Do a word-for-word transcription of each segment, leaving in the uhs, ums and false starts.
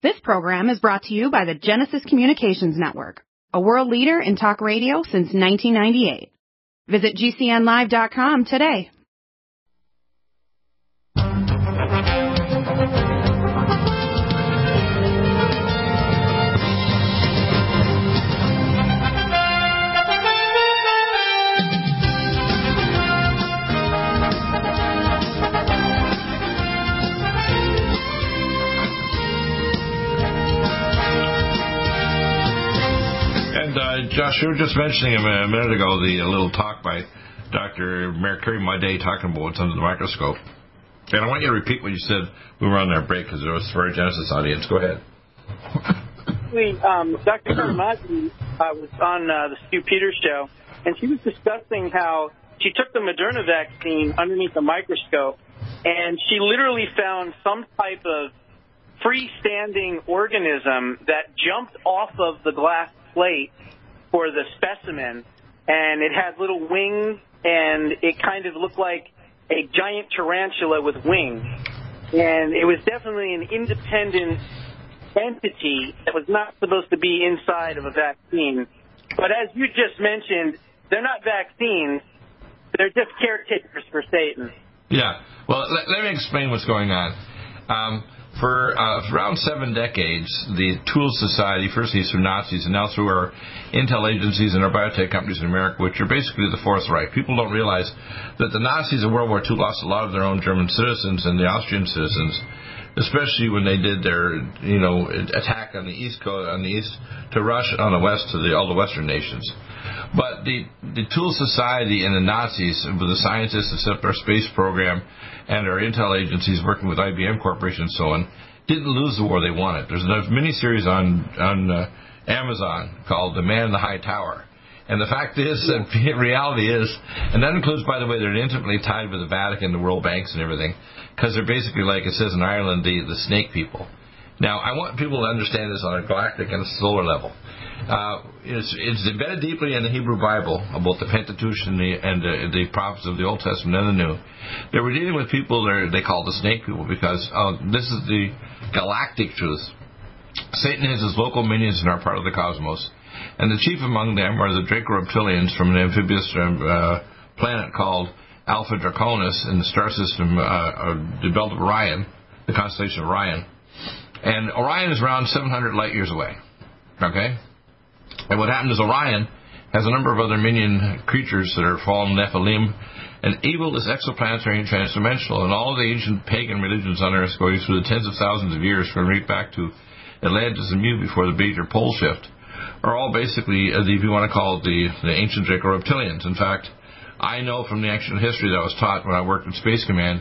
This program is brought to you by the Genesis Communications Network, a world leader in talk radio since nineteen ninety-eight. Visit G C N live dot com today. Uh, Josh, you were just mentioning a minute ago the uh, little talk by Doctor Mercury Madej talking about what's under the microscope. And I want you to repeat what you said when we were on our break because it was for our Genesis audience. Go ahead. Um, Doctor Madej uh, was on uh, the Stu Peters show, and she was discussing how she took the Moderna vaccine underneath the microscope, and she literally found some type of freestanding organism that jumped off of the glass plate for the specimen, and it had little wings, and it kind of looked like a giant tarantula with wings. And it was definitely an independent entity that was not supposed to be inside of a vaccine. But as you just mentioned, they're not vaccines. They're just caretakers for Satan. Yeah. Well, let, let me explain what's going on. Um, For uh, around seven decades, the Tool Society, firstly through Nazis and now through our intel agencies and our biotech companies in America, which are basically the Fourth Reich. People don't realize that the Nazis in World War Two lost a lot of their own German citizens and the Austrian citizens, especially when they did their, you know, attack on the east coast, on the east to Russia, on the west to the, all the Western nations. But the, the Tool Society and the Nazis, with the scientists that set up our space program and our intel agencies working with I B M Corporation and so on, didn't lose the war they wanted. There's a mini-series on, on uh, Amazon called The Man in the High Tower. And the fact is, and reality is, and that includes, by the way, they're intimately tied with the Vatican, the World Banks and everything, because they're basically, like it says in Ireland, the, the snake people. Now, I want people to understand this on a galactic and a solar level. Uh, it's, it's embedded deeply in the Hebrew Bible about the Pentateuch and the, and the, the prophets of the Old Testament and the New. They were dealing with people they call the snake people because uh, this is the galactic truth. Satan has his local minions in our part of the cosmos, and the chief among them are the Draco reptilians from an amphibious uh, planet called Alpha Draconis in the star system, uh, uh, the belt of Orion, the constellation of Orion. And Orion is around seven hundred light years away. Okay? And what happened is Orion has a number of other minion creatures that are fallen Nephilim, and evil is exoplanetary and transdimensional, and all of the ancient pagan religions on Earth going through the tens of thousands of years from right back to Atlantis and Mu before the major pole shift are all basically, if you want to call it, the, the ancient Draco reptilians. In fact, I know from the ancient history that I was taught when I worked in Space Command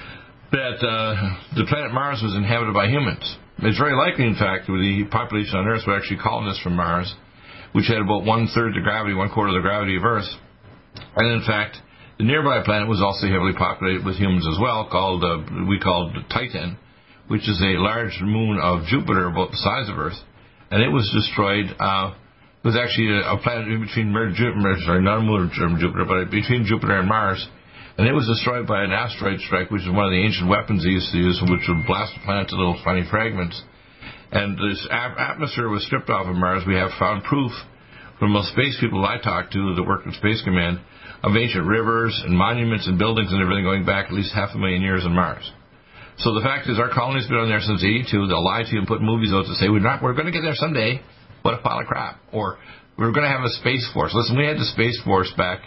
that uh, the planet Mars was inhabited by humans. It's very likely, in fact, that the population on Earth were actually colonists from Mars, which had about one-third the gravity, one-quarter of the gravity of Earth. And, in fact, the nearby planet was also heavily populated with humans as well, called uh, we called Titan, which is a large moon of Jupiter about the size of Earth. And it was destroyed. Uh, it was actually a, a planet in between Jupiter, sorry, not a moon of Jupiter, but between Jupiter and Mars. And it was destroyed by an asteroid strike, which is one of the ancient weapons they used to use, which would blast the planet to little tiny fragments. And this atmosphere was stripped off of Mars. We have found proof from most space people I talked to that worked in Space Command of ancient rivers and monuments and buildings and everything going back at least half a million years on Mars. So the fact is our colony's been on there since eighty-two. They'll lie to you and put movies out to say, we're not, we're going to get there someday. What a pile of crap. Or we're going to have a space force. Listen, we had the space force back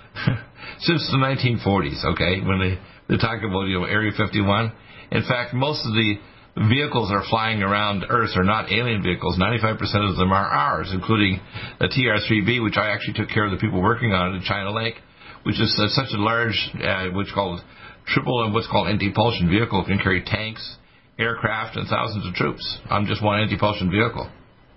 since the nineteen forties, okay, when they, they talk about, you know, Area fifty-one. In fact, most of the vehicles that are flying around Earth are not alien vehicles. ninety-five percent of them are ours, including the T R three B, which I actually took care of the people working on it in China Lake, which is uh, such a large, uh, what's called triple and what's called anti-propulsion vehicle. It can carry tanks, aircraft, and thousands of troops on just one anti-propulsion vehicle.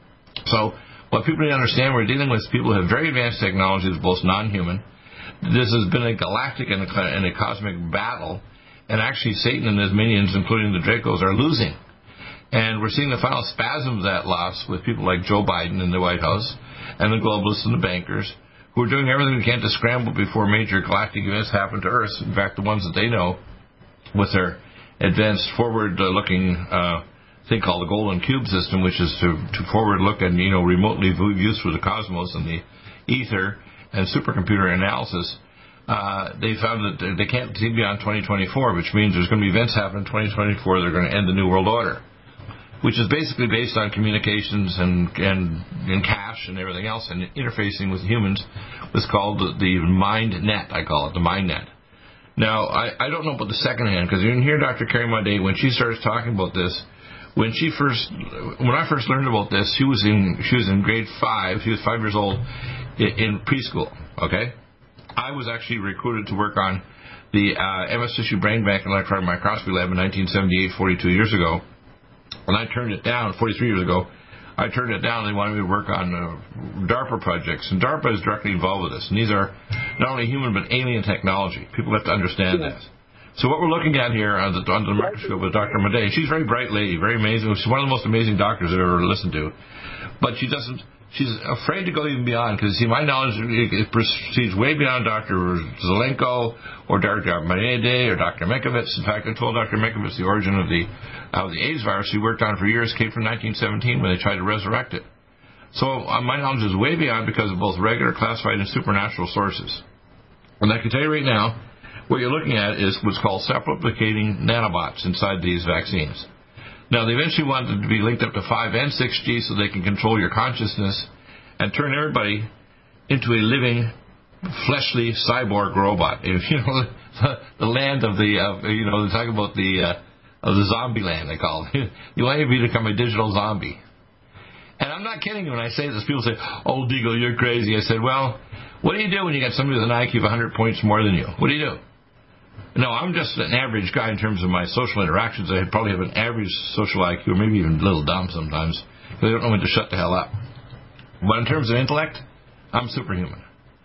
So what people need to understand, we're dealing with people who have very advanced technologies, both non-human. This has been a galactic and a, and a cosmic battle, and actually Satan and his minions, including the Dracos, are losing. And we're seeing the final spasm of that loss with people like Joe Biden in the White House and the globalists and the bankers, who are doing everything we can to scramble before major galactic events happen to Earth. In fact, the ones that they know with their advanced forward-looking uh, thing called the Golden Cube system, which is to, to forward look and, you know, remotely view through the cosmos and the ether and supercomputer analysis, uh, they found that they can't see beyond twenty twenty-four, which means there's going to be events happening in twenty twenty-four that are going to end the New World Order, which is basically based on communications and, and, and cash and everything else and interfacing with humans. What's called the, the mind net, I call it, the mind net. Now, I, I don't know about the second hand, because you can hear Doctor Carrie Madej, when she starts talking about this, when she first, when I first learned about this, she was in, she was in grade five, she was five years old, in, in preschool, okay? I was actually recruited to work on the uh, M S Tissue Brain Bank and Electron Microscopy Lab in nineteen seventy-eight, forty-two years ago. When I turned it down, forty-three years ago, I turned it down. They wanted me to work on uh, DARPA projects. And DARPA is directly involved with this. And these are not only human, but alien technology. People have to understand this. So what we're looking at here on the, on the microscope with Doctor Madej, she's a very bright lady, very amazing. She's one of the most amazing doctors I've ever listened to. But she doesn't, she's afraid to go even beyond, because, see, my knowledge it, it proceeds way beyond Doctor Zelenko or Doctor Madej or Doctor Mikovits. In fact, I told Doctor Mikovits the origin of the of the AIDS virus he worked on for years came from nineteen seventeen when they tried to resurrect it. So uh, my knowledge is way beyond, because of both regular, classified, and supernatural sources. And I can tell you right now, what you're looking at is what's called self-replicating nanobots inside these vaccines. Now, they eventually wanted to be linked up to five and six G so they can control your consciousness and turn everybody into a living, fleshly cyborg robot. If you know the, the land of the, uh, you know, they talk about the uh, of the zombie land, they call it. You want to become a digital zombie. And I'm not kidding you when I say this. People say, "Oh, Deagle, you're crazy." I said, "Well, what do you do when you got somebody with an I Q of one hundred points more than you? What do you do?" No, I'm just an average guy in terms of my social interactions. I probably have an average social I Q, or maybe even a little dumb sometimes, because I don't know when to shut the hell up. But in terms of intellect, I'm superhuman.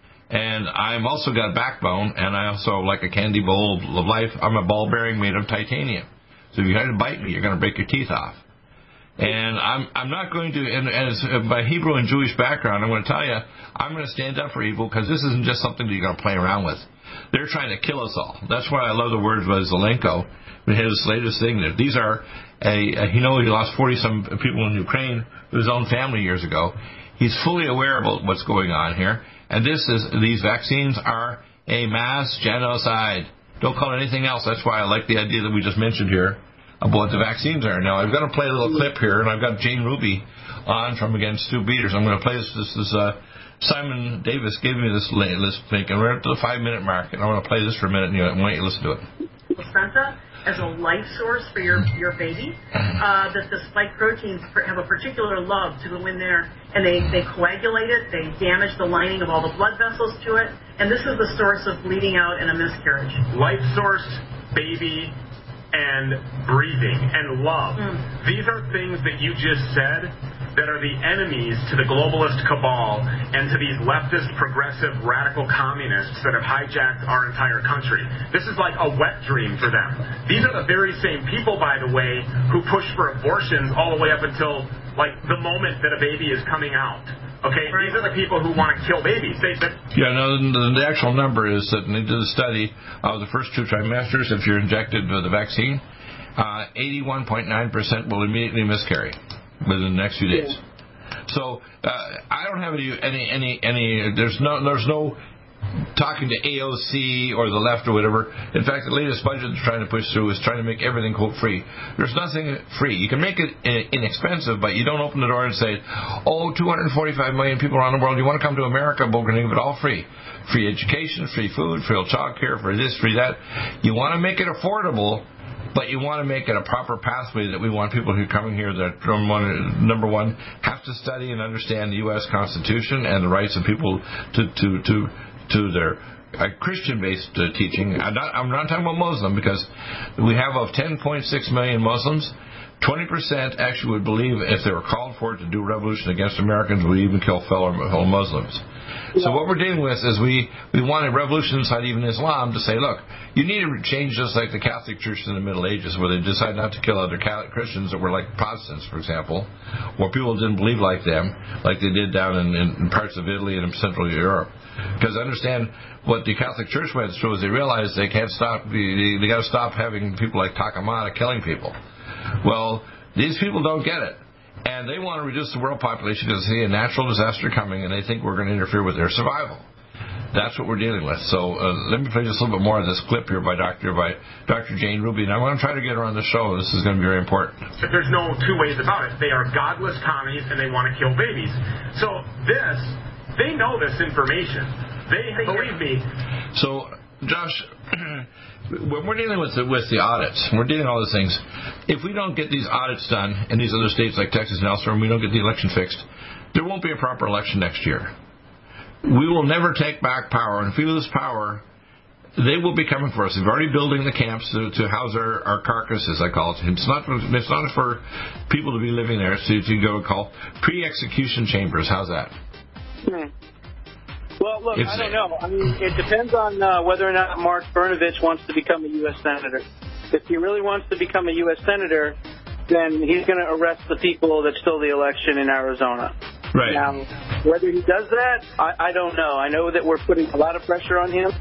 And I've also got a backbone, and I also, like a candy bowl of life, I'm a ball bearing made of titanium. So if you try to bite me, you're going to break your teeth off. And I'm I'm not going to, and as by Hebrew and Jewish background, I'm going to tell you, I'm going to stand up for evil, because this isn't just something that you're going to play around with. They're trying to kill us all. That's why I love the words by Zelenko, his latest thing. That these are, a, a you know, he lost forty-some people in Ukraine, his own family years ago. He's fully aware about what's going on here. And this is, these vaccines are a mass genocide. Don't call it anything else. That's why I like the idea that we just mentioned here about what the vaccines are. Now, I've got to play a little clip here, and I've got Jane Ruby on from Against Stu Peters. I'm going to play this, this, this uh, Simon Davis gave me this list thing, and we're at the five-minute mark, and I want to play this for a minute, and you want you to listen to it. Placenta as a life source for your, your baby, uh, that the spike proteins have a particular love to go in there, and they, they coagulate it, they damage the lining of all the blood vessels to it, and this is the source of bleeding out and a miscarriage. Life source, baby, and breathing, and love. Mm. These are things that you just said that are the enemies to the globalist cabal and to these leftist, progressive, radical communists that have hijacked our entire country. This is like a wet dream for them. These are the very same people, by the way, who push for abortions all the way up until, like, the moment that a baby is coming out. Okay, these are the people who want to kill babies. They, they, yeah, no, the, the actual number is that they did a study of the first two trimesters, if you're injected with the vaccine, uh, eighty-one point nine percent will immediately miscarry within the next few days. So uh, I don't have any, any, any, any, there's no, there's no talking to A O C or the left or whatever. In fact, the latest budget they're trying to push through is trying to make everything, quote, free. There's nothing free. You can make it inexpensive, but you don't open the door and say, oh, two hundred forty-five million people around the world, you want to come to America, but we're going to give it all free. Free education, free food, free child care, for this, free that. You want to make it affordable, but you want to make it a proper pathway that we want people who are coming here that, number one, have to study and understand the U S Constitution and the rights of people to, to, to, to their uh, Christian-based uh, teaching. I'm not, I'm not talking about Muslim, because we have of ten point six million Muslims, twenty percent actually would believe if they were called for it to do a revolution against Americans, would even kill fellow, fellow Muslims. So what we're dealing with is we, we want a revolution inside even Islam to say, look, you need to change just like the Catholic Church in the Middle Ages, where they decided not to kill other Catholic Christians that were like Protestants, for example, or people didn't believe like them, like they did down in, in parts of Italy and in Central Europe. Because understand what the Catholic Church went through is they realized they can't stop, they, they got to stop having people like Takamata killing people. Well, These people don't get it. And they want to reduce the world population because they see a natural disaster coming, and they think we're going to interfere with their survival. That's what we're dealing with. So uh, let me play just a little bit more of this clip here by Doctor by Doctor Jane Ruby. And I want to try to get her on the show. This is going to be very important. There's no two ways about it. They are godless commies, and they want to kill babies. So this, they know this information. They believe me. So, Josh, when we're dealing with the, with the audits, we're dealing with all these things. If we don't get these audits done in these other states like Texas and elsewhere, and we don't get the election fixed, there won't be a proper election next year. We will never take back power, and if we lose power, they will be coming for us. They're already building the camps to, to house our, our carcasses, I call it. It's not, it's not for people to be living there, so you go call pre-execution chambers. How's that? Hmm. Well, look, It's, I don't know. I mean, it depends on uh, whether or not Mark Brnovich wants to become a U S Senator. If he really wants to become a U S Senator, then he's going to arrest the people that stole the election in Arizona. Right. Now, whether he does that, I, I don't know. I know that we're putting a lot of pressure on him.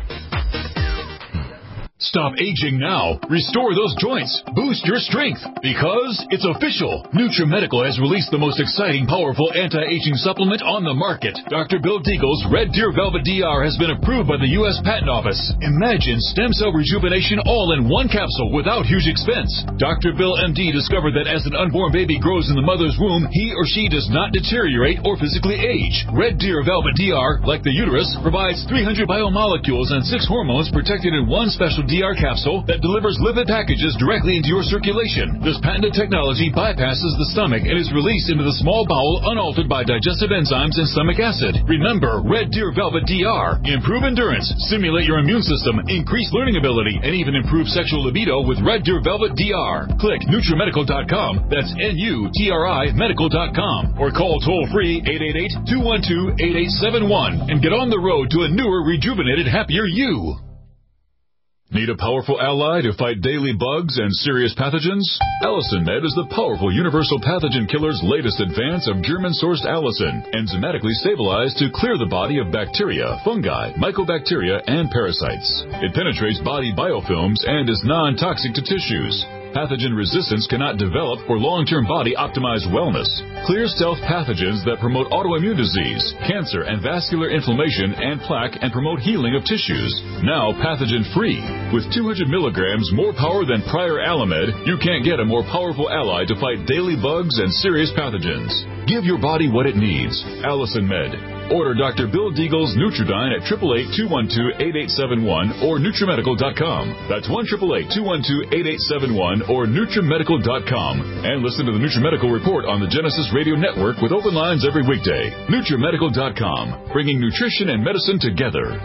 Stop aging now. Restore those joints. Boost your strength. Because it's official. NutriMedical has released the most exciting, powerful anti-aging supplement on the market. Doctor Bill Deagle's Red Deer Velvet D R has been approved by the U S Patent Office. Imagine stem cell rejuvenation all in one capsule without huge expense. Doctor Bill M D discovered that as an unborn baby grows in the mother's womb, he or she does not deteriorate or physically age. Red Deer Velvet D R, like the uterus, provides three hundred biomolecules and six hormones protected in one special D R capsule that delivers lipid packages directly into your circulation. This patented technology bypasses the stomach and is released into the small bowel unaltered by digestive enzymes and stomach acid. Remember, Red Deer Velvet D R. Improve endurance, stimulate your immune system, increase learning ability, and even improve sexual libido with Red Deer Velvet D R. Click NutriMedical dot com. That's N U T R I medical dot com. Or call toll-free eight eight eight, two one two, eight eight seven one and get on the road to a newer, rejuvenated, happier you. Need a powerful ally to fight daily bugs and serious pathogens? Allicin Med is the powerful universal pathogen killer's latest advance of German-sourced allicin, enzymatically stabilized to clear the body of bacteria, fungi, mycobacteria, and parasites. It penetrates body biofilms and is non-toxic to tissues. Pathogen resistance cannot develop for long-term body-optimized wellness. Clear stealth pathogens that promote autoimmune disease, cancer, and vascular inflammation and plaque and promote healing of tissues. Now pathogen-free. With two hundred milligrams more power than prior Alamed, you can't get a more powerful ally to fight daily bugs and serious pathogens. Give your body what it needs. Allicin Med. Order Doctor Bill Deagle's Nutridyne at eight eight eight, two one two, eight eight seven one or NutriMedical dot com. That's one eight eight eight, two one two, eight eight seven one or NutriMedical dot com. And listen to the NutriMedical Report on the Genesis Radio Network with open lines every weekday. NutriMedical dot com, bringing nutrition and medicine together.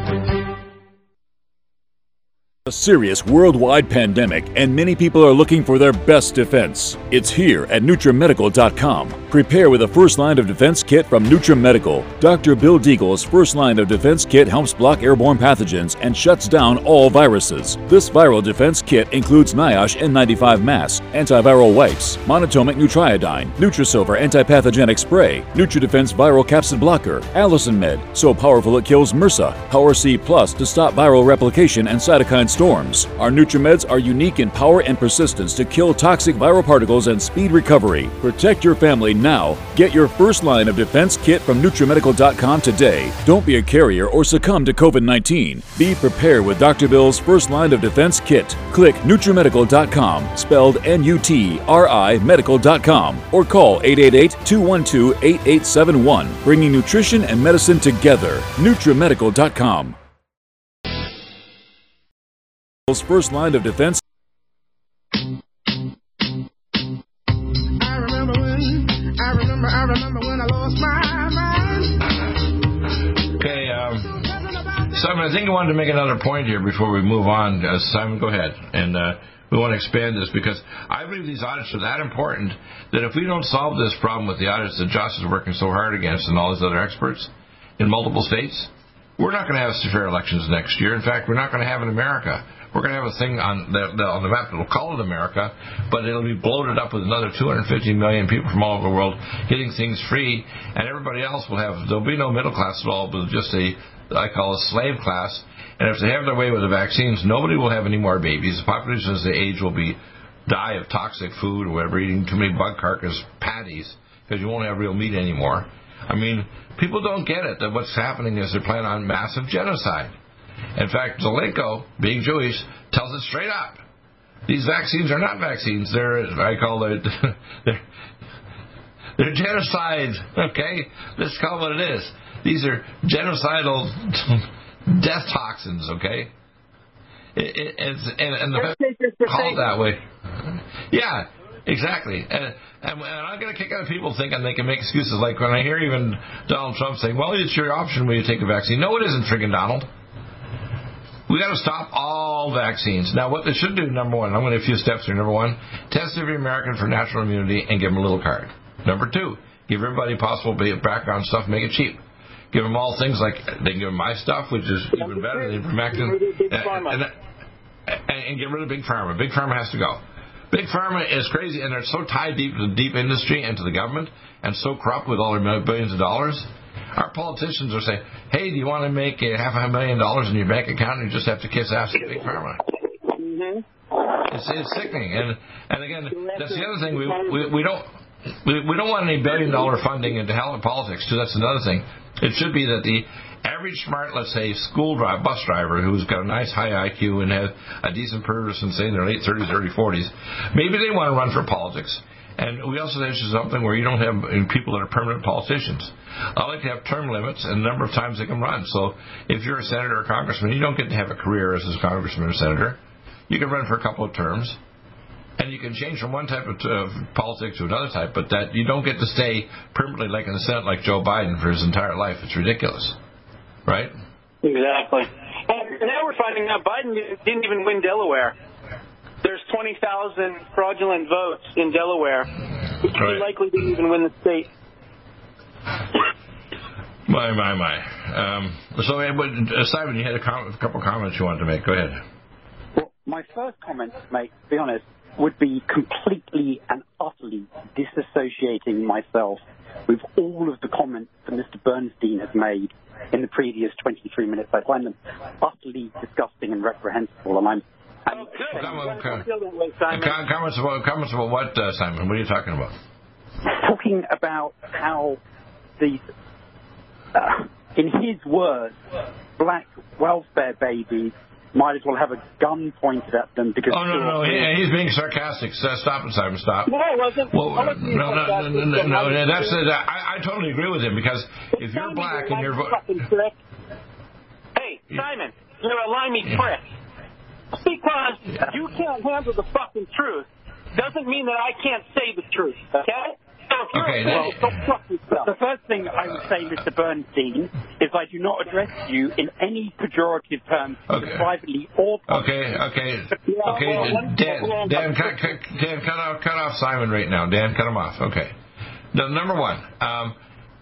A serious worldwide pandemic, and many people are looking for their best defense. It's here at NutriMedical dot com. Prepare with a first line of defense kit from NutriMedical. Doctor Bill Deagle's first line of defense kit helps block airborne pathogens and shuts down all viruses. This viral defense kit includes NIOSH N ninety-five mask, antiviral wipes, monatomic Nutriodine, Nutrisilver antipathogenic spray, NutriDefense viral capsid blocker, Allicin Med, so powerful it kills MRSA, Power C Plus to stop viral replication and cytokine storms. Our NutriMeds are unique in power and persistence to kill toxic viral particles and speed recovery. Protect your family now. Get your first line of defense kit from NutriMedical dot com today. Don't be a carrier or succumb to COVID nineteen. Be prepared with Doctor Bill's first line of defense kit. Click NutriMedical dot com, spelled N U T R I medical dot com, or call eight eight eight, two one two, eight eight seven one, bringing nutrition and medicine together. NutriMedical dot com. First line of defense. I remember when, I remember, I remember when I lost my mind. Okay, um, Simon, I think I wanted to make another point here before we move on. Uh, Simon, go ahead. And uh, we want to expand this because I believe these audits are that important that if we don't solve this problem with the audits that Josh is working so hard against and all these other experts in multiple states, we're not going to have fair elections next year. In fact, we're not going to have in America. We're going to have a thing on the, the, on the map that will call it America, but it'll be bloated up with another two hundred fifty million people from all over the world getting things free, and everybody else will have, there'll be no middle class at all, but just a, I call a slave class. And if they have their way with the vaccines, nobody will have any more babies. The population as they age will be die of toxic food or whatever, eating too many bug carcass patties because you won't have real meat anymore. I mean, people don't get it, that what's happening is they're planning on massive genocide. In fact, Zelenko, being Jewish, tells it straight up. These vaccines are not vaccines. They're, I call it, they're, they're genocides, okay? Let's call it what it is. These are genocidal death toxins, okay? It, it, it's, and, and the called that way. Yeah, exactly. And, and, and I'm going to kick out people thinking they can make excuses. Like when I hear even Donald Trump saying, well, it's your option when you take a vaccine. No, it isn't, friggin' Donald. We got to stop all vaccines. Now, what they should do, number one, I'm going to do a few steps here. Number one, test every American for natural immunity and give them a little card. Number two, give everybody possible background stuff, make it cheap. Give them all things like, they can give them my stuff, which is even better than ivermectin, and, and, and get rid of Big Pharma. Big Pharma has to go. Big Pharma is crazy, and they're so tied deep to the deep industry and to the government, and so corrupt with all their billions of dollars. Our politicians are saying, hey, do you want to make a half a million dollars in your bank account, and you just have to kiss ass at Big Pharma? Mm-hmm. It's, it's sickening. And, and again, that's the other thing. We, we, we don't... We, we don't want any billion dollar funding into hell in politics, too. That's another thing. It should be that the average smart, let's say, school driver, bus driver who's got a nice high I Q and has a decent person, say in their late thirties, early forties, maybe they want to run for politics. And we also have something where you don't have people that are permanent politicians. I like to have term limits and the number of times they can run. So if you're a senator or congressman, you don't get to have a career as a congressman or senator. You can run for a couple of terms. And you can change from one type of uh, politics to another type, but that you don't get to stay permanently like in the Senate like Joe Biden for his entire life. It's ridiculous. Right? Exactly. And now we're finding out Biden didn't even win Delaware. There's twenty thousand fraudulent votes in Delaware. He right. likely didn't even win the state. My, my, my. Um, so, uh, Simon, you had a, com- a couple comments you wanted to make. Go ahead. Well, my first comment, mate, to be honest, would be completely and utterly disassociating myself with all of the comments that Mister Bernstein has made in the previous twenty-three minutes. I find them utterly disgusting and reprehensible, and I'm... I'm oh, good. Comment, comment, comments, about, comments about what, uh, Simon? What are you talking about? Talking about how these, uh, in his words, black welfare babies might as well have a gun pointed at them because... Oh, no, no, no. He, he's being sarcastic. Stop it, Simon, stop. No, I wasn't. Well, I wasn't no, no, no, no, no, no, no, that's, uh, I, I totally agree with him because if you're black and you're... Hey, Simon, you're a limey prick. Because you can't handle the fucking truth doesn't mean that I can't say the truth, okay? Okay, well, the first thing I would say, Mister Bernstein, is I do not address you in any pejorative terms, okay. privately or publicly. Okay, okay, okay. Dan, Dan, cut, cut, Dan, cut off, cut off Simon right now. Dan, cut him off. Okay. Now, number one, um,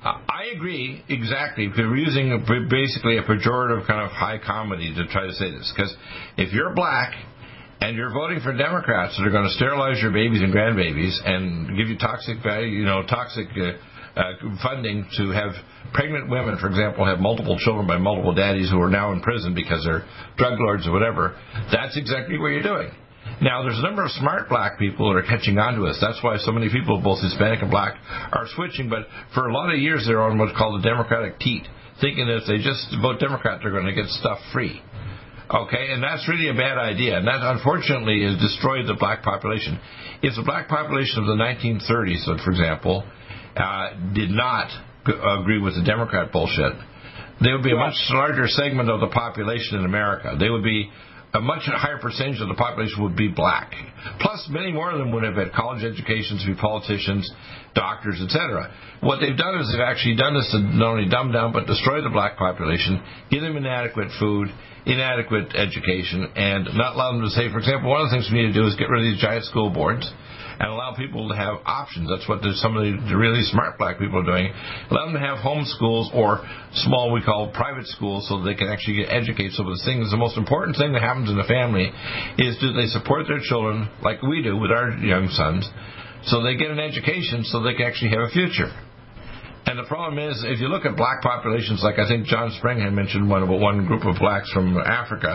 I agree exactly. If we're using a, basically a pejorative kind of high comedy to try to say this, because if you're black and you're voting for Democrats that are going to sterilize your babies and grandbabies and give you toxic, you know, toxic uh, uh, funding to have pregnant women, for example, have multiple children by multiple daddies who are now in prison because they're drug lords or whatever, that's exactly what you're doing. Now, there's a number of smart black people that are catching on to us. That's why so many people, both Hispanic and black, are switching. But for a lot of years, they're on what's called the Democratic teat, thinking that if they just vote Democrat, they're going to get stuff free. Okay, and that's really a bad idea, and that unfortunately has destroyed the black population. If the black population of the nineteen thirties, for example, uh, did not g- agree with the Democrat bullshit, there would be a much larger segment of the population in America. They would be a much higher percentage of the population would be black. Plus, many more of them would have had college educations to be politicians, doctors, et cetera. What they've done is they've actually done this to not only dumb down but destroy the black population, give them inadequate food, inadequate education, and not allow them to say, for example, one of the things we need to do is get rid of these giant school boards and allow people to have options. That's what some of the really smart black people are doing. Allow them to have home schools or small, we call private schools, so that they can actually get educated. So the thing is, the most important thing that happens in the family is do they support their children like we do with our young sons, so they get an education so they can actually have a future. And the problem is, if you look at black populations, like I think John Spring had mentioned one about one group of blacks from Africa,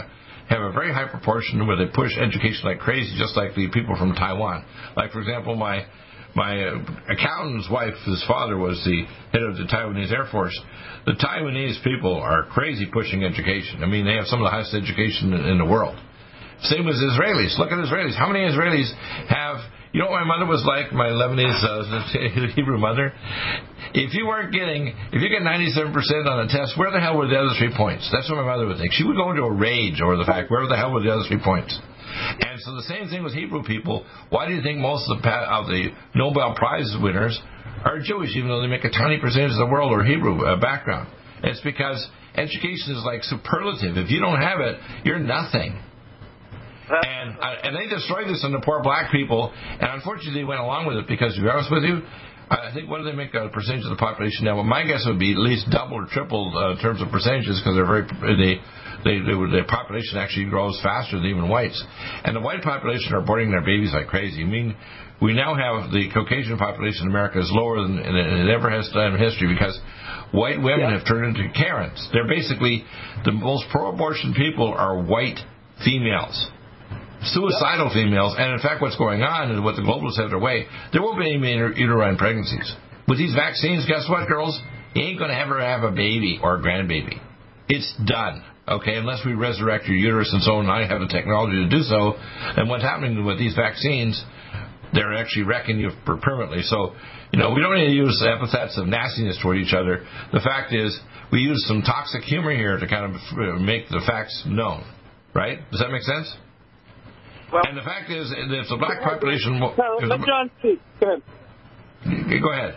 have a very high proportion where they push education like crazy, just like the people from Taiwan. Like, for example, my my accountant's wife, his father was the head of the Taiwanese Air Force. The Taiwanese people are crazy pushing education. I mean, they have some of the highest education in, in the world. Same as Israelis. Look at Israelis. How many Israelis have... You know what my mother was like, my Lebanese uh, Hebrew mother? If you weren't getting, if you get ninety-seven percent on a test, where the hell were the other three points? That's what my mother would think. She would go into a rage over the fact, where the hell were the other three points? And so the same thing with Hebrew people. Why do you think most of the, of the Nobel Prize winners are Jewish, even though they make a tiny percentage of the world or Hebrew uh, background? It's because education is like superlative. If you don't have it, you're nothing. And uh, and they destroyed this on the poor black people, and unfortunately they went along with it because, to be honest with you, I think what do they make a percentage of the population now? Well, my guess would be at least double or triple uh, in terms of percentages because they're very they they, they their population actually grows faster than even whites, and the white population are aborting their babies like crazy. I mean, we now have the Caucasian population in America is lower than it ever has done in history because white women yeah. have turned into Karens. They're basically the most pro-abortion people are white females. Suicidal females, and in fact what's going on is what the globalists have their way, there won't be any uterine pregnancies. With these vaccines, guess what, girls? You ain't going to ever have a baby or a grandbaby. It's done, okay, unless we resurrect your uterus and so on. I have the technology to do so, and what's happening with these vaccines, they're actually wrecking you permanently. So, you know, we don't need to use epithets of nastiness toward each other. The fact is, we use some toxic humor here to kind of make the facts known, right? Does that make sense? Well, and the fact is, if the black population... No, let John speak. Go ahead. Go ahead.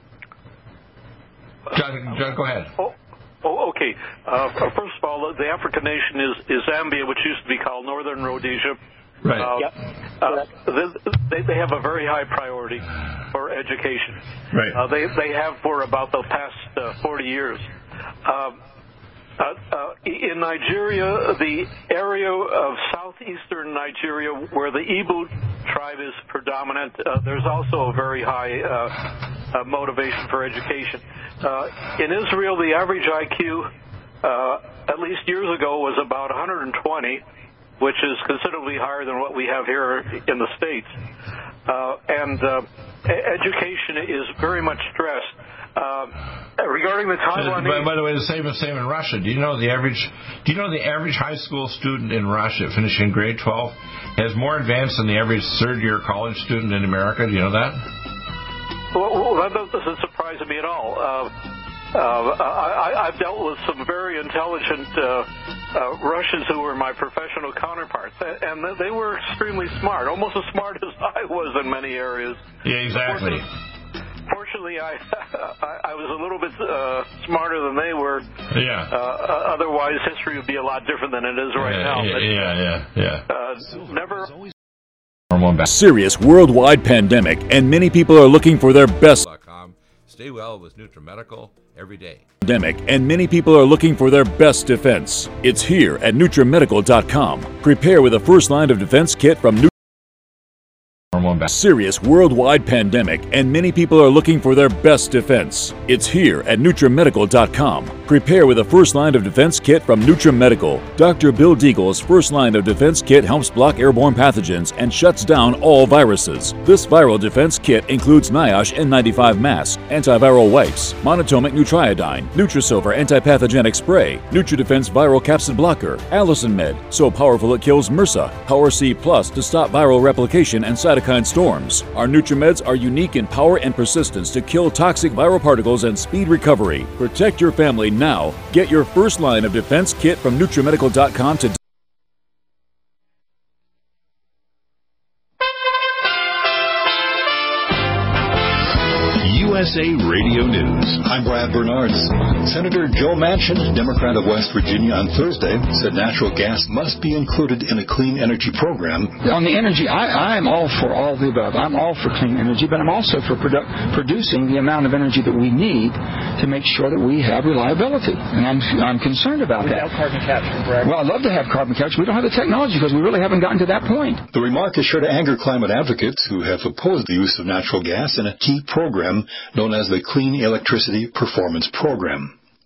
John, John go ahead. Oh, oh okay. Uh, first of all, the African nation is, is Zambia, which used to be called Northern Rhodesia. Right. Uh, yep. uh, they, they have a very high priority for education. Right. Uh, they, they have for about the past uh, forty years. Um, Uh, uh, in Nigeria, the area of southeastern Nigeria where the Igbo tribe is predominant, uh, there's also a very high uh, uh, motivation for education. Uh, in Israel, the average I Q, uh, at least years ago, was about one hundred twenty, which is considerably higher than what we have here in the States. Uh, and uh, education is very much stressed. Uh, regarding the Taiwanese... By, by the way, the same is same in Russia. Do you know the average? Do you know the average high school student in Russia, finishing grade twelve, has more advanced than the average third-year college student in America? Do you know that? Well, well that doesn't surprise me at all. Uh, uh, I, I've dealt with some very intelligent uh, uh, Russians who were my professional counterparts, and they were extremely smart, almost as smart as I was in many areas. Yeah, exactly. Fortunately, I, I I was a little bit uh, smarter than they were. Yeah. Uh, otherwise, history would be a lot different than it is right yeah, now. Yeah, but, yeah, yeah. yeah. Uh, never. Serious worldwide pandemic, and many people are looking for their best. Stay well with NutriMedical every day. Pandemic, and many people are looking for their best defense. It's here at NutriMedical dot com. Prepare with a first line of defense kit from Nutri. Serious worldwide pandemic, and many people are looking for their best defense. It's here at NutriMedical dot com. Prepare with a first line of defense kit from NutriMedical. Doctor Bill Deagle's first line of defense kit helps block airborne pathogens and shuts down all viruses. This viral defense kit includes NIOSH N ninety-five mask, antiviral wipes, monatomic Nutriodine, Nutrisilver antipathogenic spray, NutriDefense viral capsid blocker, Allison Med, so powerful it kills MRSA, Power C Plus to stop viral replication and cytokine storms. Our NutriMeds are unique in power and persistence to kill toxic viral particles and speed recovery. Protect your family now. Get your first line of defense kit from NutriMedical dot com today. U S A Radio News. I'm Brad Bernards. Senator Joe Manchin, Democrat of West Virginia, on Thursday said natural gas must be included in a clean energy program. On the energy, I, I'm all for all the above. I'm all for clean energy, but I'm also for produ- producing the amount of energy that we need to make sure that we have reliability. And I'm, I'm concerned about Without that. carbon capture, Brad. Well, I'd love to have carbon capture. We don't have the technology because we really haven't gotten to that point. The remark is sure to anger climate advocates who have opposed the use of natural gas in a key program known as the Clean Electricity Performance Program.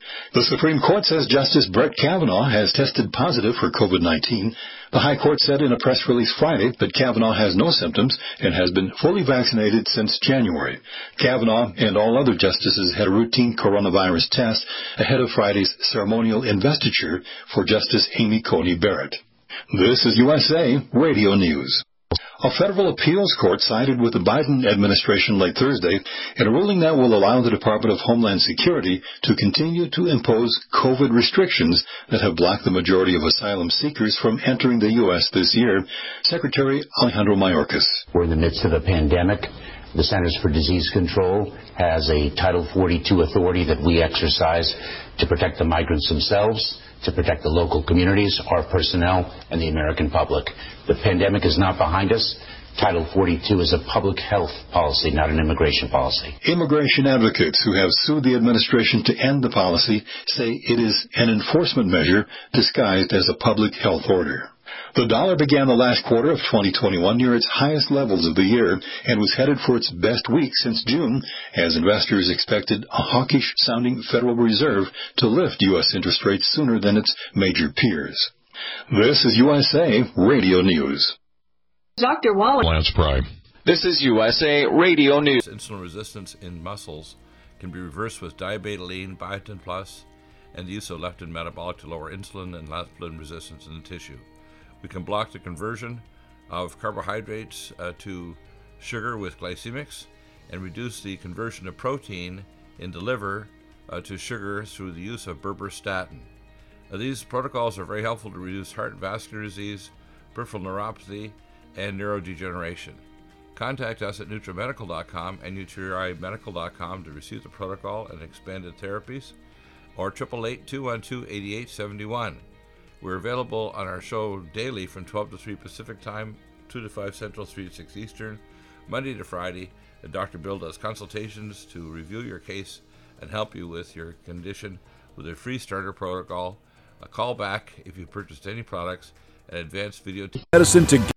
The Supreme Court says Justice Brett Kavanaugh has tested positive for COVID nineteen. The High Court said in a press release Friday that Kavanaugh has no symptoms and has been fully vaccinated since January. Kavanaugh and all other justices had a routine coronavirus test ahead of Friday's ceremonial investiture for Justice Amy Coney Barrett. This is U S A Radio News. A federal appeals court sided with the Biden administration late Thursday in a ruling that will allow the Department of Homeland Security to continue to impose COVID restrictions that have blocked the majority of asylum seekers from entering the U S this year. Secretary Alejandro Mayorkas. We're in the midst of a pandemic. The Centers for Disease Control has a Title forty-two authority that we exercise to protect the migrants themselves, to protect the local communities, our personnel, and the American public. The pandemic is not behind us. Title forty-two is a public health policy, not an immigration policy. Immigration advocates who have sued the administration to end the policy say it is an enforcement measure disguised as a public health order. The dollar began the last quarter of twenty twenty-one near its highest levels of the year and was headed for its best week since June, as investors expected a hawkish-sounding Federal Reserve to lift U S interest rates sooner than its major peers. This is U S A Radio News. Doctor Wallace. Lance Prime. This is U S A Radio News. Insulin resistance in muscles can be reversed with diabetoline, biotin plus, and the use of leptin metabolic to lower insulin and leptin resistance in the tissue. We can block the conversion of carbohydrates uh, to sugar with glycemics and reduce the conversion of protein in the liver uh, to sugar through the use of berberstatin. Uh, these protocols are very helpful to reduce heart and vascular disease, peripheral neuropathy, and neurodegeneration. Contact us at NutriMedical dot com and Nutri Medical dot com to receive the protocol and expanded therapies, or eight eight eight, two one two, eight eight seven one. We're available on our show daily from twelve to three Pacific Time, two to five Central, three to six Eastern, Monday to Friday. Doctor Bill does consultations to review your case and help you with your condition with a free starter protocol. A call back if you purchased any products, and advanced video t- medicine to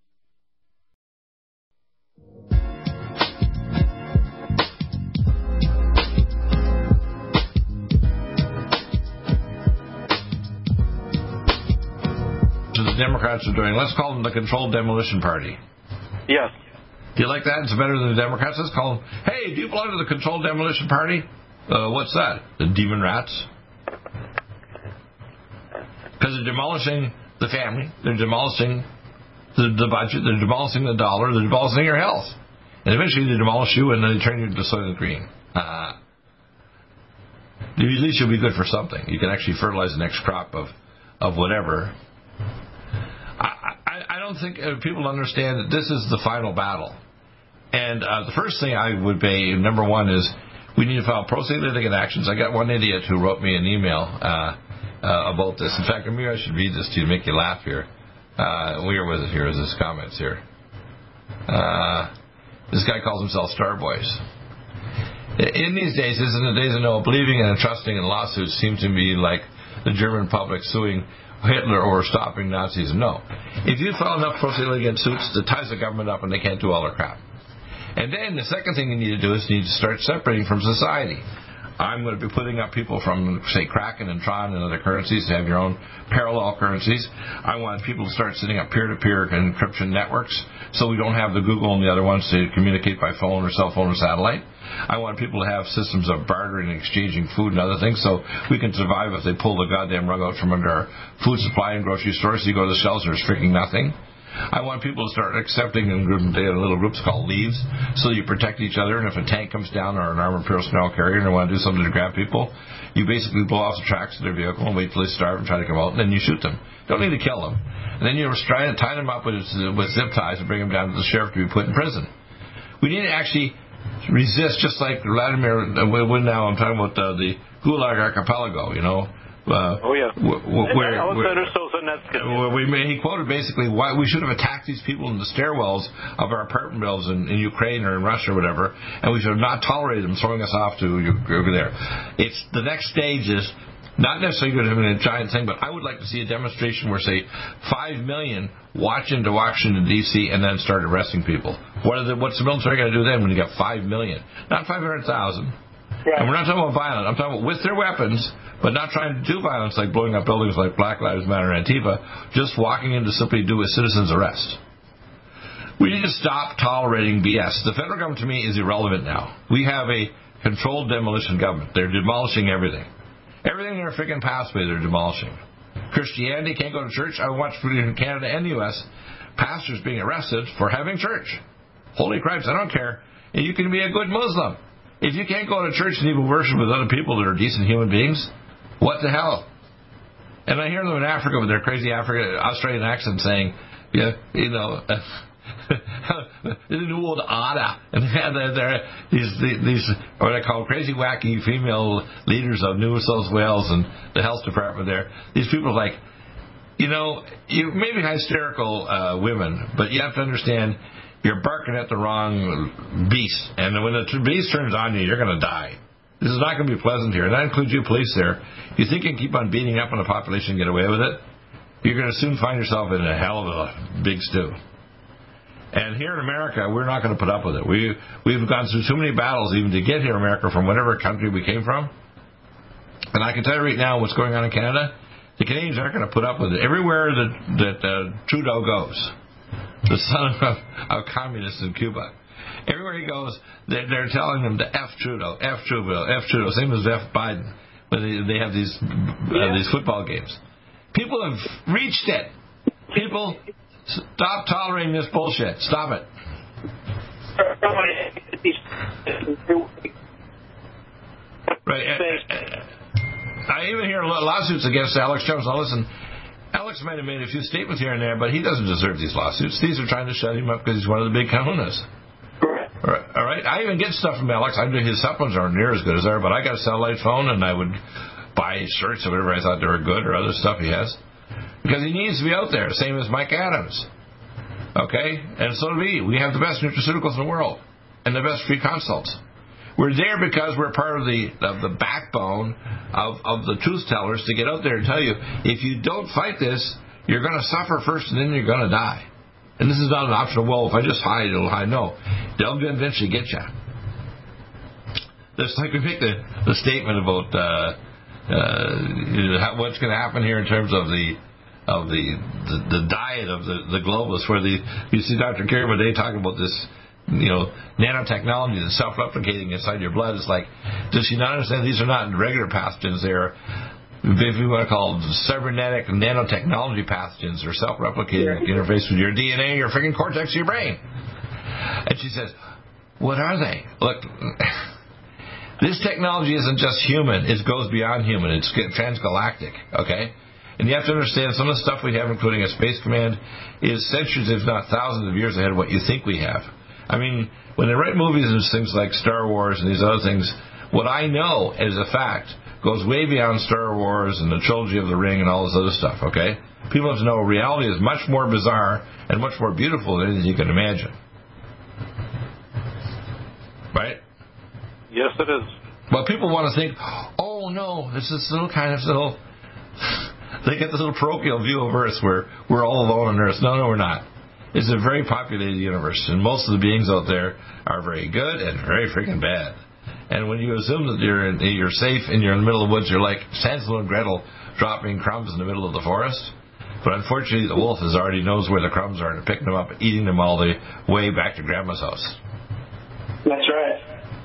the Democrats are doing. Let's call them the Controlled Demolition Party. Yes. Do you like that? It's better than the Democrats. Let's call them, hey, do you belong to the Controlled Demolition Party? Uh, what's that? The Demon Rats? Because they're demolishing the family. They're demolishing the, the budget. They're demolishing the dollar. They're demolishing your health. And eventually they demolish you and then they turn you into Soylent Green. Uh, at least you'll be good for something. You can actually fertilize the next crop of, of whatever. I don't think people understand that this is the final battle. And uh, the first thing I would say, number one, is we need to file pro se litigant actions. I got one idiot who wrote me an email uh, uh, about this. In fact, maybe I should read this to you to make you laugh here. Uh, where was it here? Is his comments here? Uh, this guy calls himself Starboys. In these days, isn't the days of no believing and trusting in lawsuits seem to be like the German public suing Hitler or stopping Nazis. No. If you file enough pro se litigant suits, it ties the government up and they can't do all their crap. And then the second thing you need to do is you need to start separating from society. I'm going to be putting up people from, say, Kraken and Tron and other currencies to have your own parallel currencies. I want people to start setting up peer-to-peer encryption networks so we don't have the Google and the other ones to communicate by phone or cell phone or satellite. I want people to have systems of bartering and exchanging food and other things so we can survive if they pull the goddamn rug out from under our food supply in grocery stores. You go to the shelves, there's freaking nothing. I want people to start accepting in group, they have little groups called leaves, so you protect each other, and if a tank comes down or an armored personnel carrier and they want to do something to grab people, you basically blow off the tracks of their vehicle and wait till they starve and try to come out, and then you shoot them. Don't need to kill them. And then you're trying to tie them up with, with zip ties and bring them down to the sheriff to be put in prison. We need to actually resist, just like Vladimir, when now I'm talking about uh, the Gulag Archipelago, you know. Uh, oh, yeah. Wh- wh- where, Alexander Solzhenitsyn. Where we, he quoted basically why we should have attacked these people in the stairwells of our apartment buildings in, in Ukraine or in Russia or whatever, and we should have not tolerated them throwing us off to over there. It's the next stage is not necessarily going to be a giant thing, but I would like to see a demonstration where, say, five million watch into Washington, D C, and then start arresting people. What are the, what's the military going to do then when you got five million? Not five hundred thousand. Right. And we're not talking about violence. I'm talking about with their weapons, but not trying to do violence like blowing up buildings like Black Lives Matter and Antifa, just walking in to simply do a citizen's arrest. We need to stop tolerating B S. The federal government, to me, is irrelevant now. We have a controlled demolition government. They're demolishing everything. Everything in their freaking pathway they're demolishing. Christianity can't go to church. I watched in Canada and the U S pastors being arrested for having church. Holy cripes, I don't care. You can be a good Muslim. If you can't go to church and even worship with other people that are decent human beings, what the hell? And I hear them in Africa with their crazy African Australian accent saying, yeah, you know, the new world order, and they're, they're, these these what I call crazy wacky female leaders of New South Wales and the health department there. These people are like, you know, you maybe hysterical uh, women, but you have to understand you're barking at the wrong beast, and when the beast turns on you, you're going to die. This is not going to be pleasant here, and that includes you police there. You think you can keep on beating up on the population and get away with it? You're going to soon find yourself in a hell of a big stew. And here in America, we're not going to put up with it. We, we've gone through too many battles even to get here in America from whatever country we came from. And I can tell you right now what's going on in Canada, the Canadians aren't going to put up with it. Everywhere that, that uh, Trudeau goes, the son of, of communists in Cuba, everywhere he goes, they're, they're telling him to F Trudeau, F Trudeau, F Trudeau, same as F Biden when they, they have these, uh, these football games. People have reached it. People... Stop tolerating this bullshit. Stop it. Right. I even hear lawsuits against Alex Jones. Now listen, Alex might have made a few statements here and there, but he doesn't deserve these lawsuits. These are trying to shut him up because he's one of the big kahunas. All right. I even get stuff from Alex. I do his supplements aren't near as good as there, but I got a satellite phone and I would buy shirts or whatever I thought they were good or other stuff he has. Because he needs to be out there, same as Mike Adams. Okay? And so do we. We have the best nutraceuticals in the world and the best free consults. We're there because we're part of the of the backbone of, of the truth tellers to get out there and tell you, if you don't fight this, you're going to suffer first and then you're going to die. And this is not an option of, well, if I just hide, it'll hide. No. They'll eventually get you. Just like we make the, the statement about uh, uh, what's going to happen here in terms of the of the, the, the diet of the, the globalists, where the you see Doctor Kerry Day talking about this, you know, nanotechnology that's self-replicating inside your blood. It's like, does she not understand these are not regular pathogens? They're, if you want to call them cybernetic nanotechnology pathogens, they're self-replicating interface with your D N A, your freaking cortex of your brain. And she says, what are they? Look, this technology isn't just human. It goes beyond human. It's transgalactic, okay? And you have to understand some of the stuff we have, including a space command, is centuries, if not thousands of years ahead of what you think we have. I mean, when they write movies and things like Star Wars and these other things, what I know as a fact goes way beyond Star Wars and the trilogy of the Ring and all this other stuff, okay? People have to know reality is much more bizarre and much more beautiful than anything you can imagine. Right? Yes, it is. But people want to think, oh, no, this is little kind of little... They get this little parochial view of Earth where we're all alone on Earth. No, no, we're not. It's a very populated universe, and most of the beings out there are very good and very freaking bad. And when you assume that you're in, you're safe and you're in the middle of the woods, you're like Hansel and Gretel dropping crumbs in the middle of the forest. But unfortunately, the wolf is already knows where the crumbs are and picking them up and eating them all the way back to Grandma's house. That's right.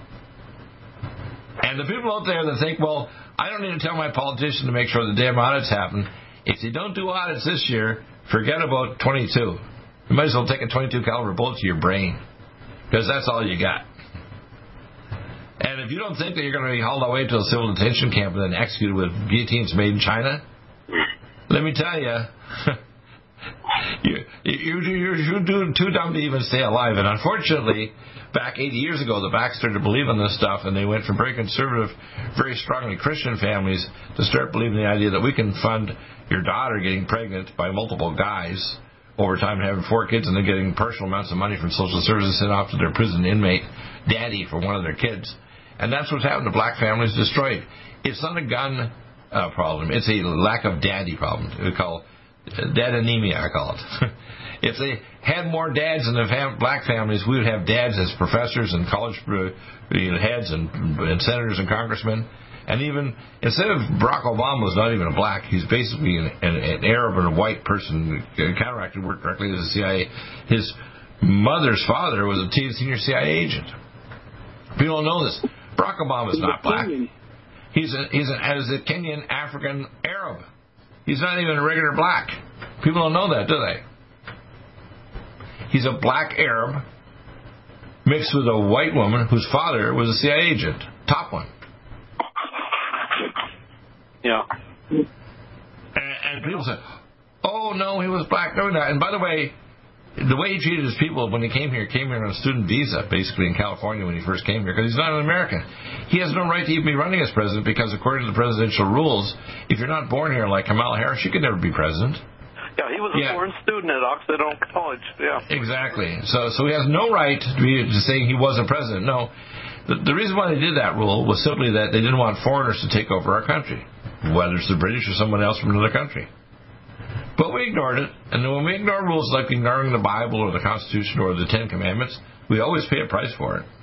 And the people out there that think, well, I don't need to tell my politician to make sure the damn audits happen. If they don't do audits this year, forget about twenty-two. You might as well take a twenty-two caliber bullet to your brain, because that's all you got. And if you don't think that you're going to be hauled away to a civil detention camp and then executed with guillotines made in China, let me tell you, you, you, you're, you're too dumb to even stay alive. And unfortunately, back eighty years ago, the blacks started to believe in this stuff, and they went from very conservative, very strongly Christian families to start believing the idea that we can fund your daughter getting pregnant by multiple guys over time and having four kids, and they're getting partial amounts of money from social services sent off to their prison inmate daddy for one of their kids. And that's what's happened to black families destroyed. It's not a gun uh, problem. It's a lack of daddy problem. We call it dad anemia, I call it. if they had more dads in the fam- black families, we would have dads as professors and college uh, you know, heads and, and senators and congressmen. And even, instead of Barack Obama was not even a black, he's basically an, an, an Arab and a white person, counteracted, worked directly as the C I A. His mother's father was a senior C I A agent. People don't know this. Barack Obama's not black. He's a, he's a, as a Kenyan African Arab. He's not even a regular black. People don't know that, do they? He's a black Arab mixed with a white woman whose father was a C I A agent. Top one. Yeah. And, and people say, oh, no, he was black. No, not. And by the way, the way he treated his people when he came here, came here on a student visa, basically in California when he first came here, because he's not an American. He has no right to even be running as president because according to the presidential rules, if you're not born here like Kamala Harris, you could never be president. Yeah, he was a yeah. foreign student at Occidental College. Yeah. Exactly. So so he has no right to be to say he was a president. No. The, the reason why they did that rule was simply that they didn't want foreigners to take over our country, whether it's the British or someone else from another country. But we ignored it, and when we ignore rules like ignoring the Bible or the Constitution or the Ten Commandments, we always pay a price for it.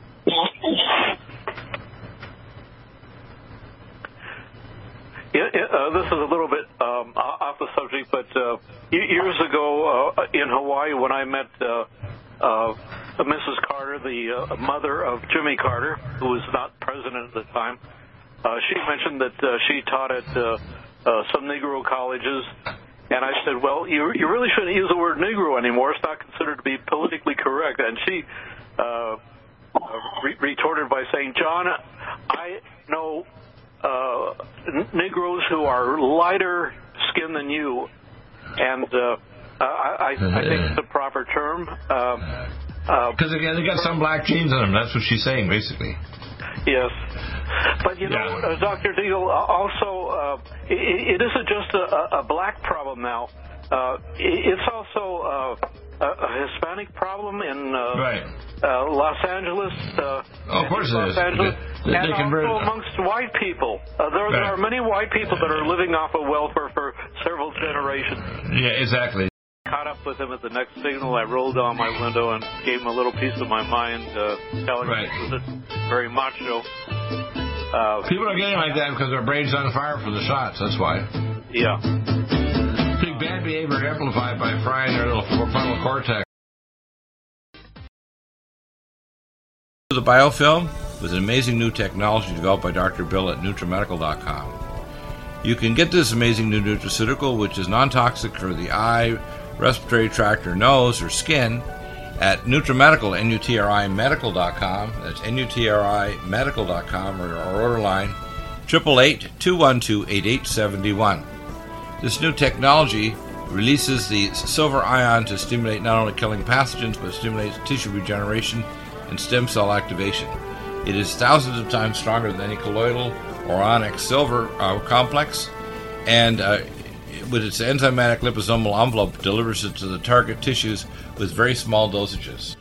Yeah, uh, this is a little bit um, off the subject, but uh, years ago uh, in Hawaii when I met uh, uh, Missus Carter, the uh, mother of Jimmy Carter, who was not president at the time, uh, she mentioned that uh, she taught at uh, uh, some Negro colleges. And I said, well, you you really shouldn't use the word Negro anymore. It's not considered to be politically correct. And she uh, re- retorted by saying, John, I know uh, Negroes who are lighter skinned than you. And uh, I, I, I think it's the proper term. Because uh, uh, again, they got some black genes in them. That's what she's saying, basically. Yes. But, you know, uh, Doctor Deagle, also, uh, it, it isn't just a, a black problem now. Uh, it's also uh, a Hispanic problem in uh, right. uh, Los Angeles. Uh, oh, of course Los it is. Angeles, they, they, and they also convert... amongst white people. Uh, there, right. there are many white people that are living off of welfare for several generations. Yeah, exactly. Caught up with him at the next signal. I rolled down my window and gave him a little piece of my mind, uh, telling right. him that it's very macho. Uh, People are getting like that because their brain's on fire for the shots. That's why. Yeah. Big bad behavior amplified by frying their little frontal cortex. The biofilm was an amazing new technology developed by Doctor Bill at NutriMedical dot com. You can get this amazing new nutraceutical, which is non-toxic for the eye, respiratory tract, or nose, or skin, at NutriMedical, N U T R I Medical dot com. That's N U T R I Medical dot com, or our order line, eight eight eight, two one two, eight eight seven one. This new technology releases the silver ion to stimulate not only killing pathogens, but stimulates tissue regeneration and stem cell activation. It is thousands of times stronger than any colloidal or onyx silver uh, complex, and uh, with its enzymatic liposomal envelope delivers it to the target tissues with very small dosages.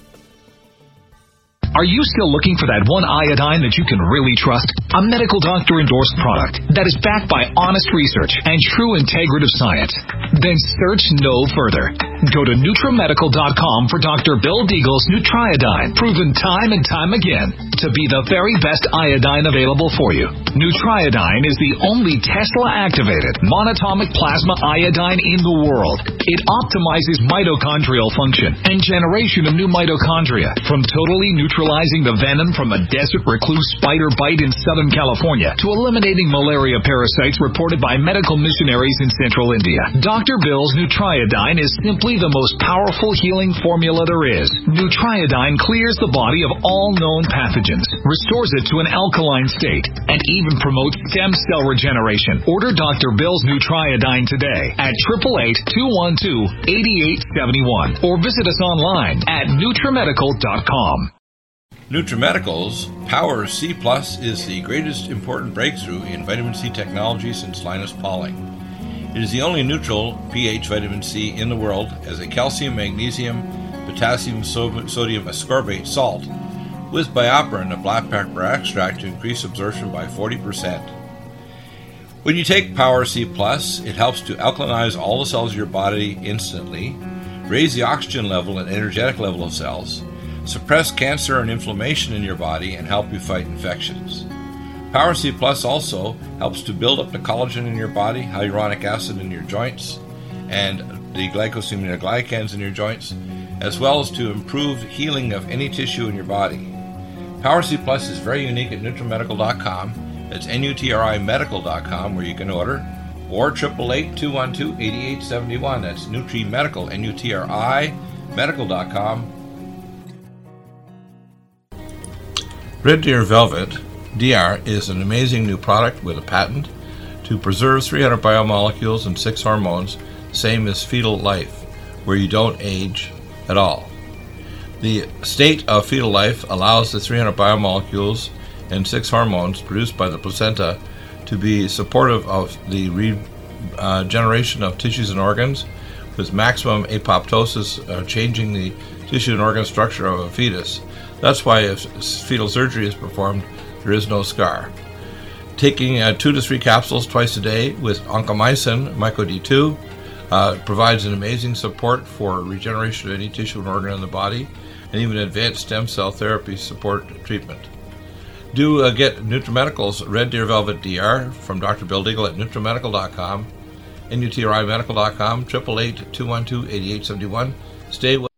Are you still looking for that one iodine that you can really trust? A medical doctor endorsed product that is backed by honest research and true integrative science? Then search no further. Go to NutriMedical dot com for Doctor Bill Deagle's Nutriodine, proven time and time again to be the very best iodine available for you. Nutriodine is the only Tesla-activated monatomic plasma iodine in the world. It optimizes mitochondrial function and generation of new mitochondria, from totally neutralizing the venom from a desert recluse spider bite in Southern California to eliminating malaria parasites reported by medical missionaries in Central India. Doctor Bill's Nutriodine is simply the most powerful healing formula there is. Nutriodine clears the body of all known pathogens, restores it to an alkaline state, and even promotes stem cell regeneration. Order Doctor Bill's Nutriodine today at eight eight eight, two one two, eight eight seven one or visit us online at NutriMedical dot com. NutriMedical's Power C Plus is the greatest important breakthrough in vitamin C technology since Linus Pauling. It is the only neutral pH vitamin C in the world as a calcium, magnesium, potassium, sodium ascorbate salt with BioPerine, a black pepper extract, to increase absorption by forty percent. When you take Power C Plus, it helps to alkalinize all the cells of your body instantly, raise the oxygen level and energetic level of cells, suppress cancer and inflammation in your body, and help you fight infections. Power C Plus also helps to build up the collagen in your body, hyaluronic acid in your joints, and the glycosaminoglycans in your joints, as well as to improve healing of any tissue in your body. Power C Plus is very unique at NutriMedical dot com. It's N U T R I medical dot com where you can order, or eight eight eight, two one two, eight eight seven one. That's NutriMedical, N U T R I medical dot com. Red Deer Velvet D R is an amazing new product with a patent to preserve three hundred biomolecules and six hormones, same as fetal life, where you don't age at all. The state of fetal life allows the three hundred biomolecules and six hormones produced by the placenta to be supportive of the regeneration uh, of tissues and organs, with maximum apoptosis, uh, changing the tissue and organ structure of a fetus. That's why if fetal surgery is performed, there is no scar. Taking uh, two to three capsules twice a day with oncomycin, Myco D two, uh, provides an amazing support for regeneration of any tissue and organ in the body, and even advanced stem cell therapy support treatment. Do uh, get NutriMedical's Red Deer Velvet D R from Doctor Bill Deagle at NutriMedical dot com, N U T R I medical dot com, eight eight eight, two one two, eight eight seven one. Stay with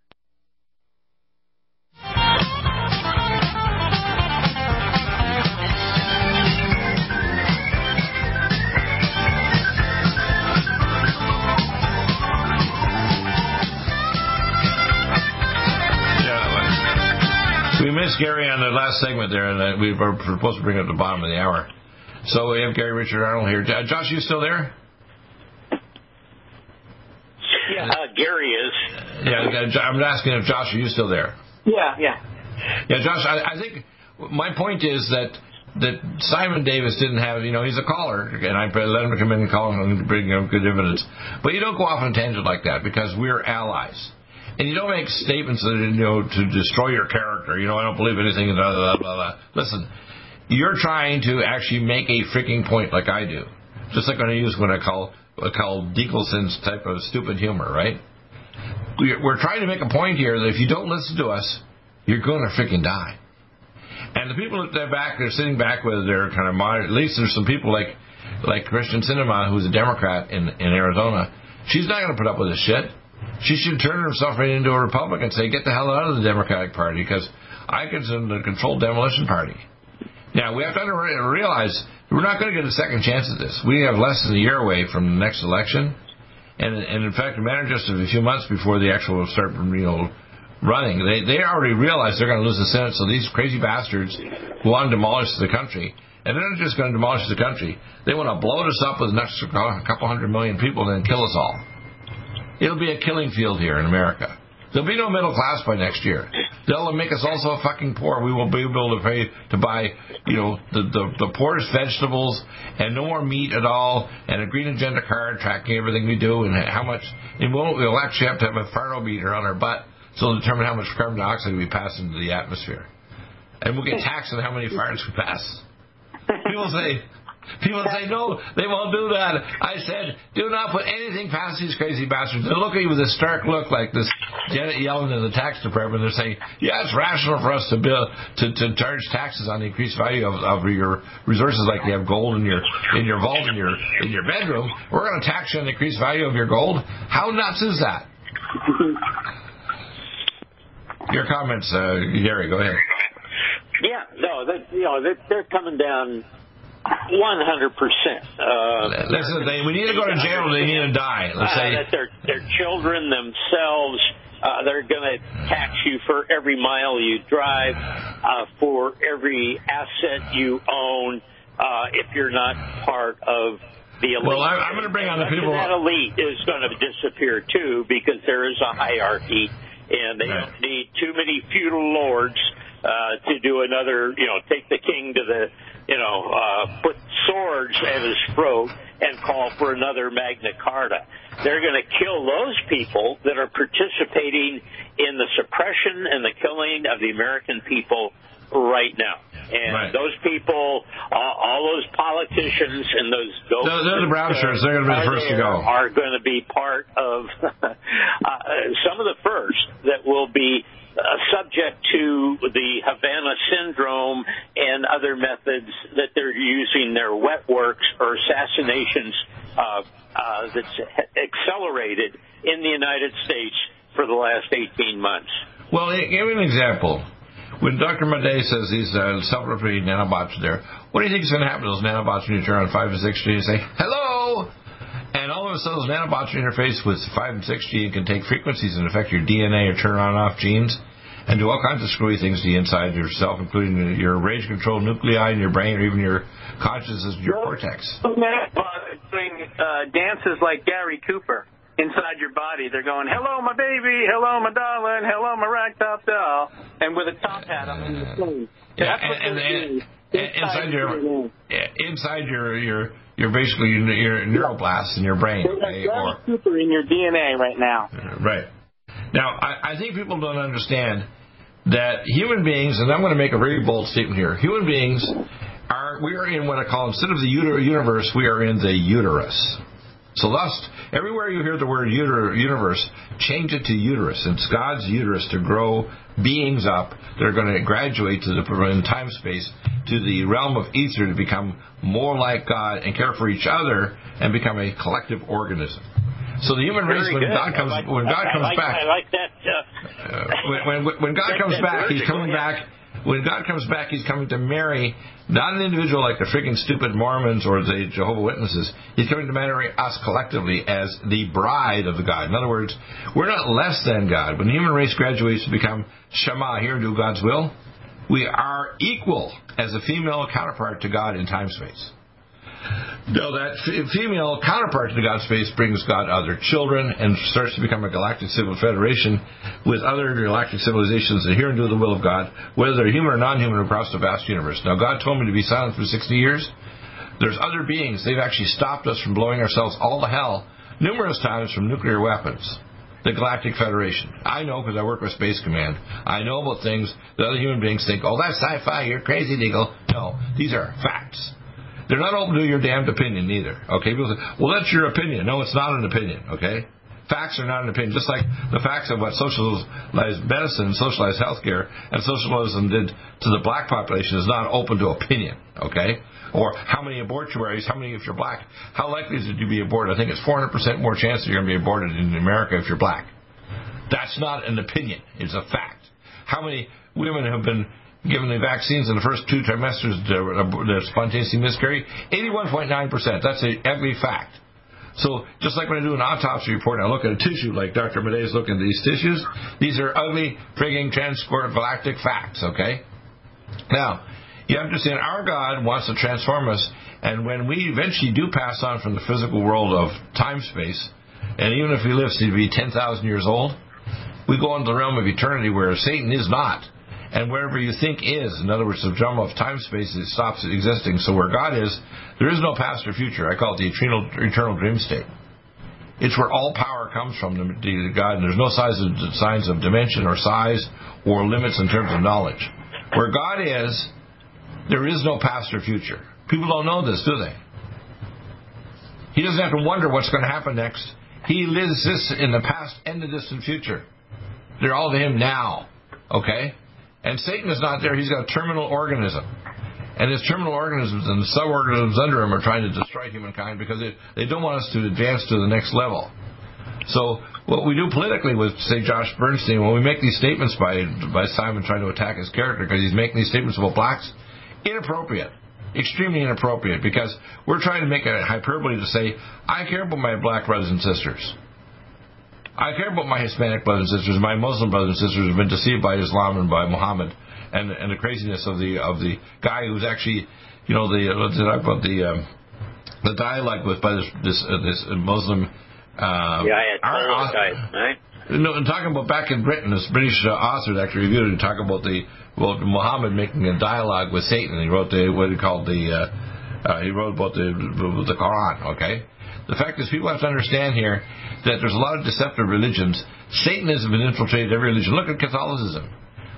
Gary on the last segment there, and uh, we were supposed to bring it at the bottom of the hour. So we have Gary Richard Arnold here. Uh, Josh, you still there? Yeah, uh, Gary is. Yeah, I'm asking if Josh, are you still there? Yeah, yeah. Yeah, Josh, I, I think my point is that that Simon Davis didn't have, you know, he's a caller, and I let him come in and call him and bring him good evidence. But you don't go off on a tangent like that, because we're allies. And you don't make statements that, you know, to destroy your character. You know, I don't believe anything, and blah, blah, blah, blah. Listen, you're trying to actually make a freaking point like I do. Just like when I use what I call, what I call Dicelson's type of stupid humor, right? We're trying to make a point here that if you don't listen to us, you're going to freaking die. And the people that they're back, they're sitting back with their kind of moderate, at least there's some people like, like Christian Sinema, who's a Democrat in, in Arizona. She's not going to put up with this shit. She should turn herself right into a Republican and say, get the hell out of the Democratic Party, because I consider the controlled demolition party. Now, we have to realize we're not going to get a second chance at this. We have less than a year away from the next election. And, and in fact, a matter just of a few months before the actual start, you know, running, they, they already realize they're going to lose the Senate, so these crazy bastards who want to demolish the country, and they're not just going to demolish the country, they want to blow us up with an extra couple hundred million people and then kill us all. It'll be a killing field here in America. There'll be no middle class by next year. They'll make us also fucking poor. We will be able to pay to buy, you know, the, the, the poorest vegetables and no more meat at all, and a green agenda card tracking everything we do and how much. And we'll, we'll actually have to have a pharometer on our butt so to determine how much carbon dioxide we pass into the atmosphere. And we'll get taxed on how many fires we pass. People say, people say, no, they won't do that. I said, do not put anything past these crazy bastards. They look at you with a stark look like this Janet Yellen in the tax department. They're saying, yeah, it's rational for us to bill, to, to charge taxes on the increased value of, of your resources, like you have gold in your in your vault in your in your bedroom. We're going to tax you on the increased value of your gold. How nuts is that? Your comments, uh, Gary, go ahead. Yeah, no, they, you know, they're, they're coming down one hundred percent. Uh, Listen, they, we need to go to jail or they need to die. Let's uh, say that their, their children themselves, uh, they're going to tax you for every mile you drive, uh, for every asset you own, uh, if you're not part of the elite. Well, I'm, I'm going to bring on the people. That elite is going to disappear, too, because there is a hierarchy, and they don't need too many feudal lords uh, to do another, you know, take the king to the, you know, uh, put swords at his throat and call for another Magna Carta. They're going to kill those people that are participating in the suppression and the killing of the American people right now. And right. those people, all, all those politicians and those... those they're, they're the brown shirts. They're going to be the first to go. Are going to be part of uh, some of the first that will be uh, subject to the Havana syndrome and other methods that they're using, their wet works or assassinations uh, uh, that's accelerated in the United States for the last eighteen months. Well, give me an example. When Doctor Madej says these uh, self-replicating nanobots are there, what do you think is going to happen to those nanobots when you turn on five and six G and say, hello? And all of a sudden those nanobots are interfaced with five and six G and can take frequencies and affect your D N A or turn on and off genes and do all kinds of screwy things to the inside of yourself, including your rage-controlled nuclei in your brain or even your consciousness, your cortex. Nanobots doing uh, dances like Gary Cooper. Inside your body, they're going, hello, my baby, hello, my darling, hello, my ragtop doll, and with a top hat up in the phone. Yeah, and, and, and, and inside your, yeah, inside your, your, your basically your, your neuroblasts in your brain. There's Gary Cooper in your D N A right now. Right. Now, I, I think people don't understand that human beings, and I'm going to make a very bold statement here, human beings are, we are in what I call, instead of the universe, we are in the uterus. So thus, everywhere you hear the word uter- universe, change it to uterus. It's God's uterus to grow beings up that are going to graduate to the in time space to the realm of ether to become more like God and care for each other and become a collective organism. So the human race, when God comes, like, when God I, comes I like, back, I like that. Uh, uh, when, when, when God comes back, He's coming back. When God comes back, He's coming to marry not an individual like the freaking stupid Mormons or the Jehovah's Witnesses. He's coming to marry us collectively as the bride of the God. In other words, we're not less than God. When the human race graduates to become Shema, hear and do God's will, we are equal as a female counterpart to God in time-space. Now, that f- female counterpart to God's space brings God other children and starts to become a galactic civil federation with other galactic civilizations that hear and do the will of God, whether they're human or non-human across the vast universe. Now, God told me to be silent for sixty years. There's other beings. They've actually stopped us from blowing ourselves all to hell numerous times from nuclear weapons. The Galactic Federation. I know because I work with Space Command. I know about things that other human beings think, oh, that's sci-fi, you're crazy, Deagle. No, these are facts. They're not open to your damned opinion either. Okay, people say, well, that's your opinion. No, it's not an opinion. Okay, facts are not an opinion. Just like the facts of what socialized medicine, socialized healthcare, and socialism did to the black population is not open to opinion. Okay, or how many abortuaries? How many if you're black? How likely is it to be aborted? I think it's four hundred percent more chance that you're going to be aborted in America if you're black. That's not an opinion. It's a fact. How many women have been given the vaccines in the first two trimesters to spontaneously miscarry? eighty-one point nine percent. That's a every fact. So just like when I do an autopsy report and I look at a tissue like Doctor Madej is looking at these tissues, these are ugly, frigging transport galactic facts, okay? Now, you have to understand our God wants to transform us, and when we eventually do pass on from the physical world of time-space, and even if we live to be ten thousand years old, we go into the realm of eternity where Satan is not. And wherever you think is, in other words, the realm of time-space, it stops existing. So where God is, there is no past or future. I call it the eternal, eternal dream state. It's where all power comes from, to God, and there's no size of, signs of dimension or size or limits in terms of knowledge. Where God is, there is no past or future. People don't know this, do they? He doesn't have to wonder what's going to happen next. He exists in the past and the distant future. They're all to Him now. Okay? And Satan is not there. He's got a terminal organism. And his terminal organisms and the sub-organisms under him are trying to destroy humankind because they, they don't want us to advance to the next level. So what we do politically with, say, Josh Bernstein, when we make these statements by, by Simon trying to attack his character because he's making these statements about blacks, inappropriate. Extremely inappropriate because we're trying to make a hyperbole to say, I care about my black brothers and sisters. I care about my Hispanic brothers and sisters, my Muslim brothers and sisters who have been deceived by Islam and by Muhammad, and and the craziness of the of the guy who's actually, you know, the what's it about the um, the dialogue with by this this, uh, this Muslim. Uh, yeah, I had our, guys, right? No, and talking about back in Britain, this British uh, author that actually reviewed it and talking about the well Muhammad making a dialogue with Satan. He wrote the what he called the uh, uh, he wrote about the the Quran. Okay. The fact is, people have to understand here that there's a lot of deceptive religions. Satan has been infiltrated every religion. Look at Catholicism.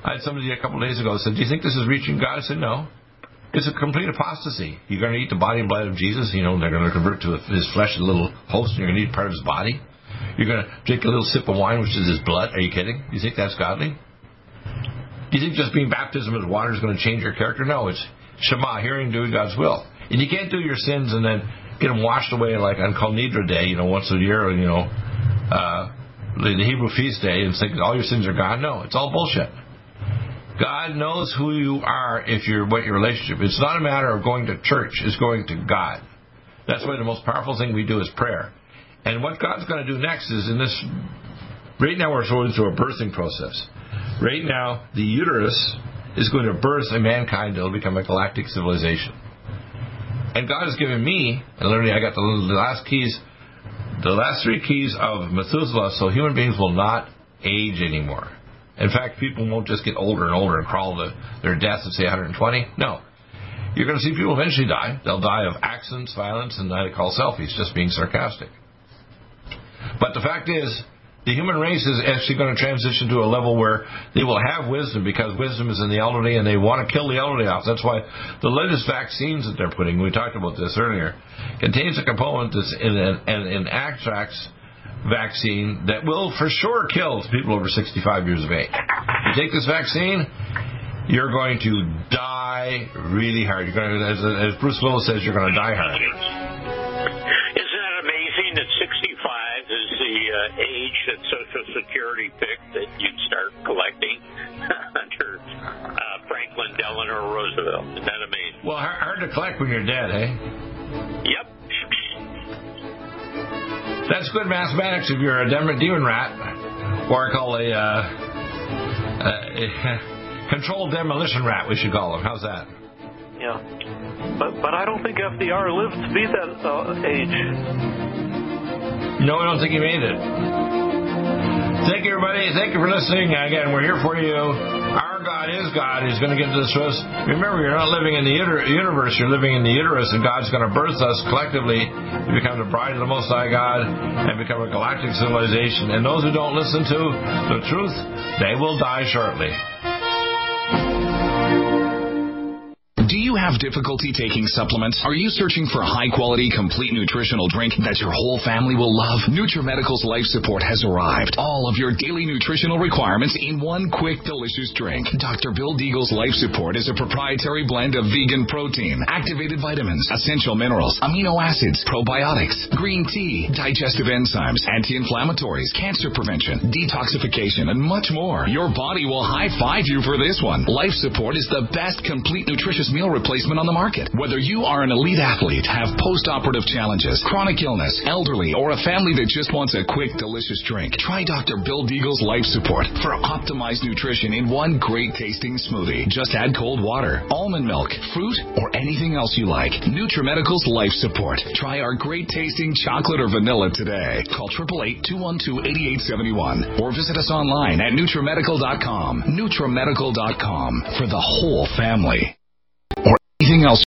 I had somebody a couple of days ago said, do you think this is reaching God? I said, no. It's a complete apostasy. You're going to eat the body and blood of Jesus. You know, they're going to convert to his flesh, a little host, and you're going to eat part of his body. You're going to drink a little sip of wine, which is his blood. Are you kidding? Do you think that's godly? Do you think just being baptism with water is going to change your character? No, it's Shema, hearing, doing God's will. And you can't do your sins and then get them washed away like on Kol Nidre Day, you know, once a year, you know, uh, the, the Hebrew feast day, and think all your sins are gone. No, it's all bullshit. God knows who you are if you're what your relationship. It's not a matter of going to church, it's going to God. That's why the most powerful thing we do is prayer. And what God's going to do next is in this, right now we're going through a birthing process. Right now, the uterus is going to birth a mankind that will become a galactic civilization. And God has given me, and literally I got the, the last keys, the last three keys of Methuselah, so human beings will not age anymore. In fact, people won't just get older and older and crawl to their death at, say, one hundred twenty. No. You're going to see people eventually die. They'll die of accidents, violence, and I call selfies, just being sarcastic. But the fact is, the human race is actually going to transition to a level where they will have wisdom, because wisdom is in the elderly, and they want to kill the elderly off. That's why the latest vaccines that they're putting, we talked about this earlier, contains a component that's in an, an anthrax vaccine that will for sure kill people over sixty-five years of age. You take this vaccine, you're going to die really hard. You're going to, as, as Bruce Willis says, you're going to die hard. Isn't that amazing that sixty-five is the uh, age that Social Security picked that you'd start collecting under uh, Franklin Delano Roosevelt? Isn't that amazing? Well, hard, hard to collect when you're dead, eh? Yep. That's good mathematics if you're a demon rat, or I call a, uh, a controlled demolition rat, we should call them. How's that? Yeah. But but I don't think F D R lived to be that uh, age. No, I don't think he made it. Thank you, everybody. Thank you for listening. Again, we're here for you. Our God is God. He's going to give this to us. Remember, you're not living in the universe. You're living in the uterus, and God's going to birth us collectively to become the bride of the Most High God and become a galactic civilization. And those who don't listen to the truth, they will die shortly. Do you have difficulty taking supplements? Are you searching for a high-quality, complete nutritional drink that your whole family will love? NutriMedical's Life Support has arrived. All of your daily nutritional requirements in one quick, delicious drink. Doctor Bill Deagle's Life Support is a proprietary blend of vegan protein, activated vitamins, essential minerals, amino acids, probiotics, green tea, digestive enzymes, anti-inflammatories, cancer prevention, detoxification, and much more. Your body will high-five you for this one. Life Support is the best complete nutritious meal replacement on the market. Whether you are an elite athlete, have post-operative challenges, chronic illness, elderly, or a family that just wants a quick, delicious drink, try Doctor Bill Deagle's Life Support for optimized nutrition in one great-tasting smoothie. Just add cold water, almond milk, fruit, or anything else you like. NutriMedical's Life Support. Try our great-tasting chocolate or vanilla today. Call eight eight eight, two one two, eight eight seven one or visit us online at Nutrimedical dot com. Nutrimedical dot com for the whole family. Or anything else.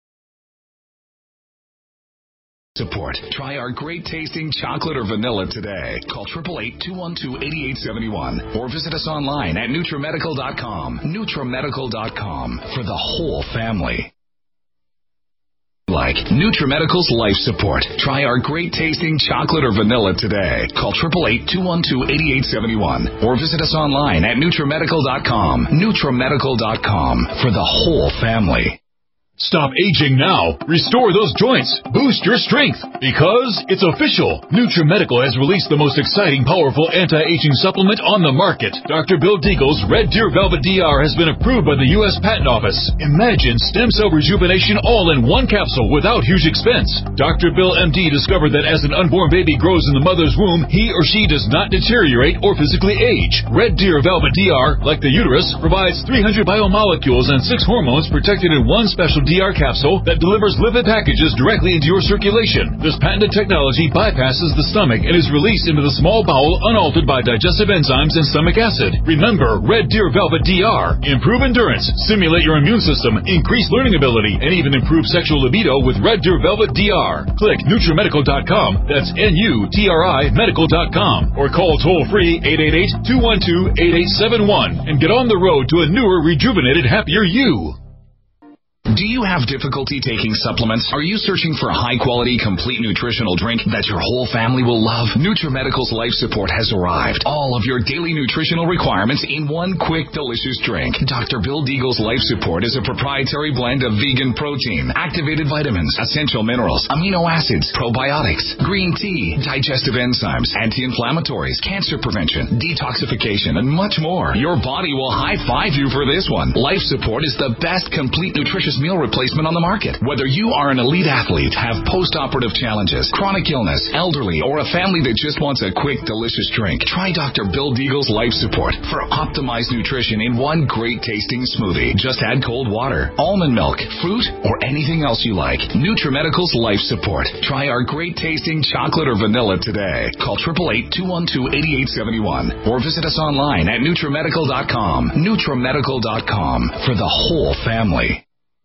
Support. Try our great tasting chocolate or vanilla today. Call eight eight eight, two one two, eight eight seven one or visit us online at Nutrimedical dot com. Nutrimedical dot com for the whole family. Like NutriMedical's Life Support. Try our great tasting chocolate or vanilla today. Call eight eight eight, two one two, eight eight seven one or visit us online at Nutrimedical dot com. Nutrimedical dot com for the whole family. Stop aging now. Restore those joints. Boost your strength. Because it's official. NutriMedical has released the most exciting, powerful anti-aging supplement on the market. Doctor Bill Deagle's Red Deer Velvet D R has been approved by the U S Patent Office. Imagine stem cell rejuvenation all in one capsule without huge expense. Doctor Bill M D discovered that as an unborn baby grows in the mother's womb, he or she does not deteriorate or physically age. Red Deer Velvet D R, like the uterus, provides three hundred biomolecules and six hormones protected in one special D R capsule that delivers lipid packages directly into your circulation. This patented technology bypasses the stomach and is released into the small bowel unaltered by digestive enzymes and stomach acid. Remember Red Deer Velvet D R. Improve endurance, stimulate your immune system, increase learning ability, and even improve sexual libido with Red Deer Velvet D R. Click NutriMedical dot com. That's N U T R I medical dot com. Or call toll-free eight eight eight, two one two, eight eight seven one and get on the road to a newer, rejuvenated, happier you. Do you have difficulty taking supplements? Are you searching for a high-quality, complete nutritional drink that your whole family will love? NutriMedical's Life Support has arrived. All of your daily nutritional requirements in one quick, delicious drink. Doctor Bill Deagle's Life Support is a proprietary blend of vegan protein, activated vitamins, essential minerals, amino acids, probiotics, green tea, digestive enzymes, anti-inflammatories, cancer prevention, detoxification, and much more. Your body will high-five you for this one. Life Support is the best complete nutritious meal replacement on the market. Whether you are an elite athlete, have post-operative challenges, chronic illness, elderly, or a family that just wants a quick, delicious drink, try Doctor Bill Deagle's Life Support for optimized nutrition in one great tasting smoothie. Just add cold water, almond milk, fruit, or anything else you like. NutriMedical's Life Support. Try our great tasting chocolate or vanilla today. Call eight eight eight, two one two, eight eight seven one or visit us online at NutriMedical dot com. NutriMedical dot com for the whole family.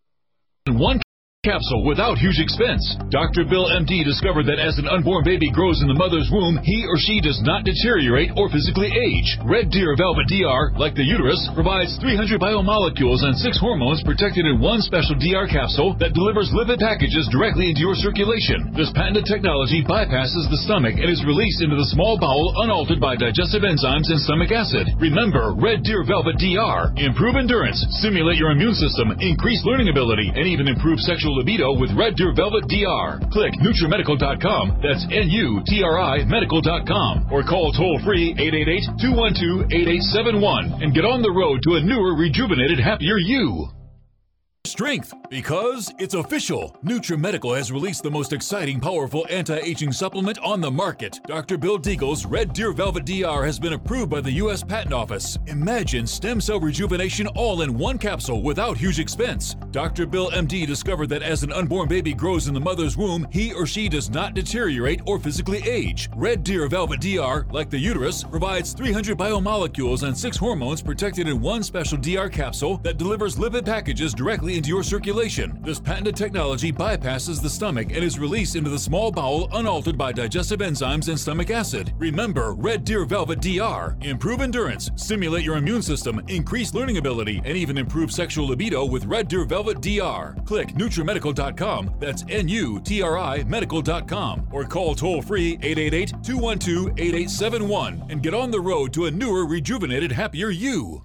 One capsule without huge expense. Doctor Bill M D discovered that as an unborn baby grows in the mother's womb, he or she does not deteriorate or physically age. Red Deer Velvet D R, like the uterus, provides three hundred biomolecules and six hormones protected in one special D R capsule that delivers lipid packages directly into your circulation. This patented technology bypasses the stomach and is released into the small bowel unaltered by digestive enzymes and stomach acid. Remember Red Deer Velvet D R. Improve endurance, stimulate your immune system, increase learning ability, and even improve sexual libido with Red Deer Velvet D R. Click NutriMedical dot com. That's N U T R I medical dot com. Or call toll-free eight eight eight, two one two, eight eight seven one and get on the road to a newer, rejuvenated, happier you. Strength, because it's official. NutriMedical has released the most exciting, powerful anti-aging supplement on the market. Doctor Bill Deagle's Red Deer Velvet D R has been approved by the U S Patent Office. Imagine stem cell rejuvenation all in one capsule without huge expense. Doctor Bill M D discovered that as an unborn baby grows in the mother's womb, he or she does not deteriorate or physically age. Red Deer Velvet D R, like the uterus, provides three hundred biomolecules and six hormones protected in one special D R capsule that delivers lipid packages directly into your circulation. This patented technology bypasses the stomach and is released into the small bowel unaltered by digestive enzymes and stomach acid. Remember Red Deer Velvet D R. Improve endurance, stimulate your immune system, increase learning ability, and even improve sexual libido with Red Deer Velvet D R. Click NutriMedical dot com. That's N U T R I medical dot com. Or call toll-free eight eight eight, two one two, eight eight seven one and get on the road to a newer, rejuvenated, happier you.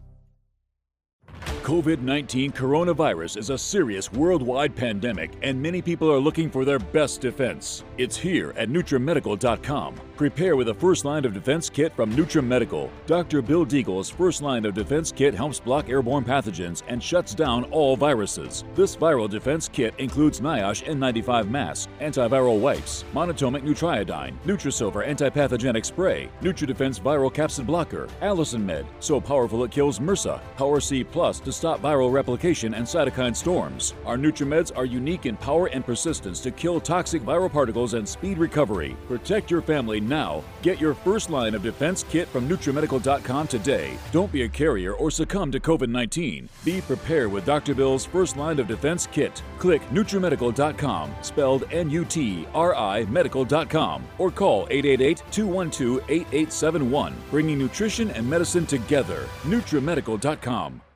COVID nineteen coronavirus is a serious worldwide pandemic, and many people are looking for their best defense. It's here at NutriMedical dot com. Prepare with a first line of defense kit from NutriMedical. Doctor Bill Deagle's first line of defense kit helps block airborne pathogens and shuts down all viruses. This viral defense kit includes NIOSH N ninety-five mask, antiviral wipes, monatomic Nutriodine, Nutrisilver antipathogenic spray, NutriDefense viral capsid blocker, Allison Med, so powerful it kills MRSA, Power C Plus to stop viral replication and cytokine storms. Our NutriMeds are unique in power and persistence to kill toxic viral particles and speed recovery. Protect your family now. Get your first line of defense kit from NutriMedical dot com today. Don't be a carrier or succumb to COVID nineteen. Be prepared with Doctor Bill's first line of defense kit. Click NutriMedical dot com, spelled N U T R I medical dot com, or call eight eight eight, two one two, eight eight seven one, bringing nutrition and medicine together. NutriMedical dot com.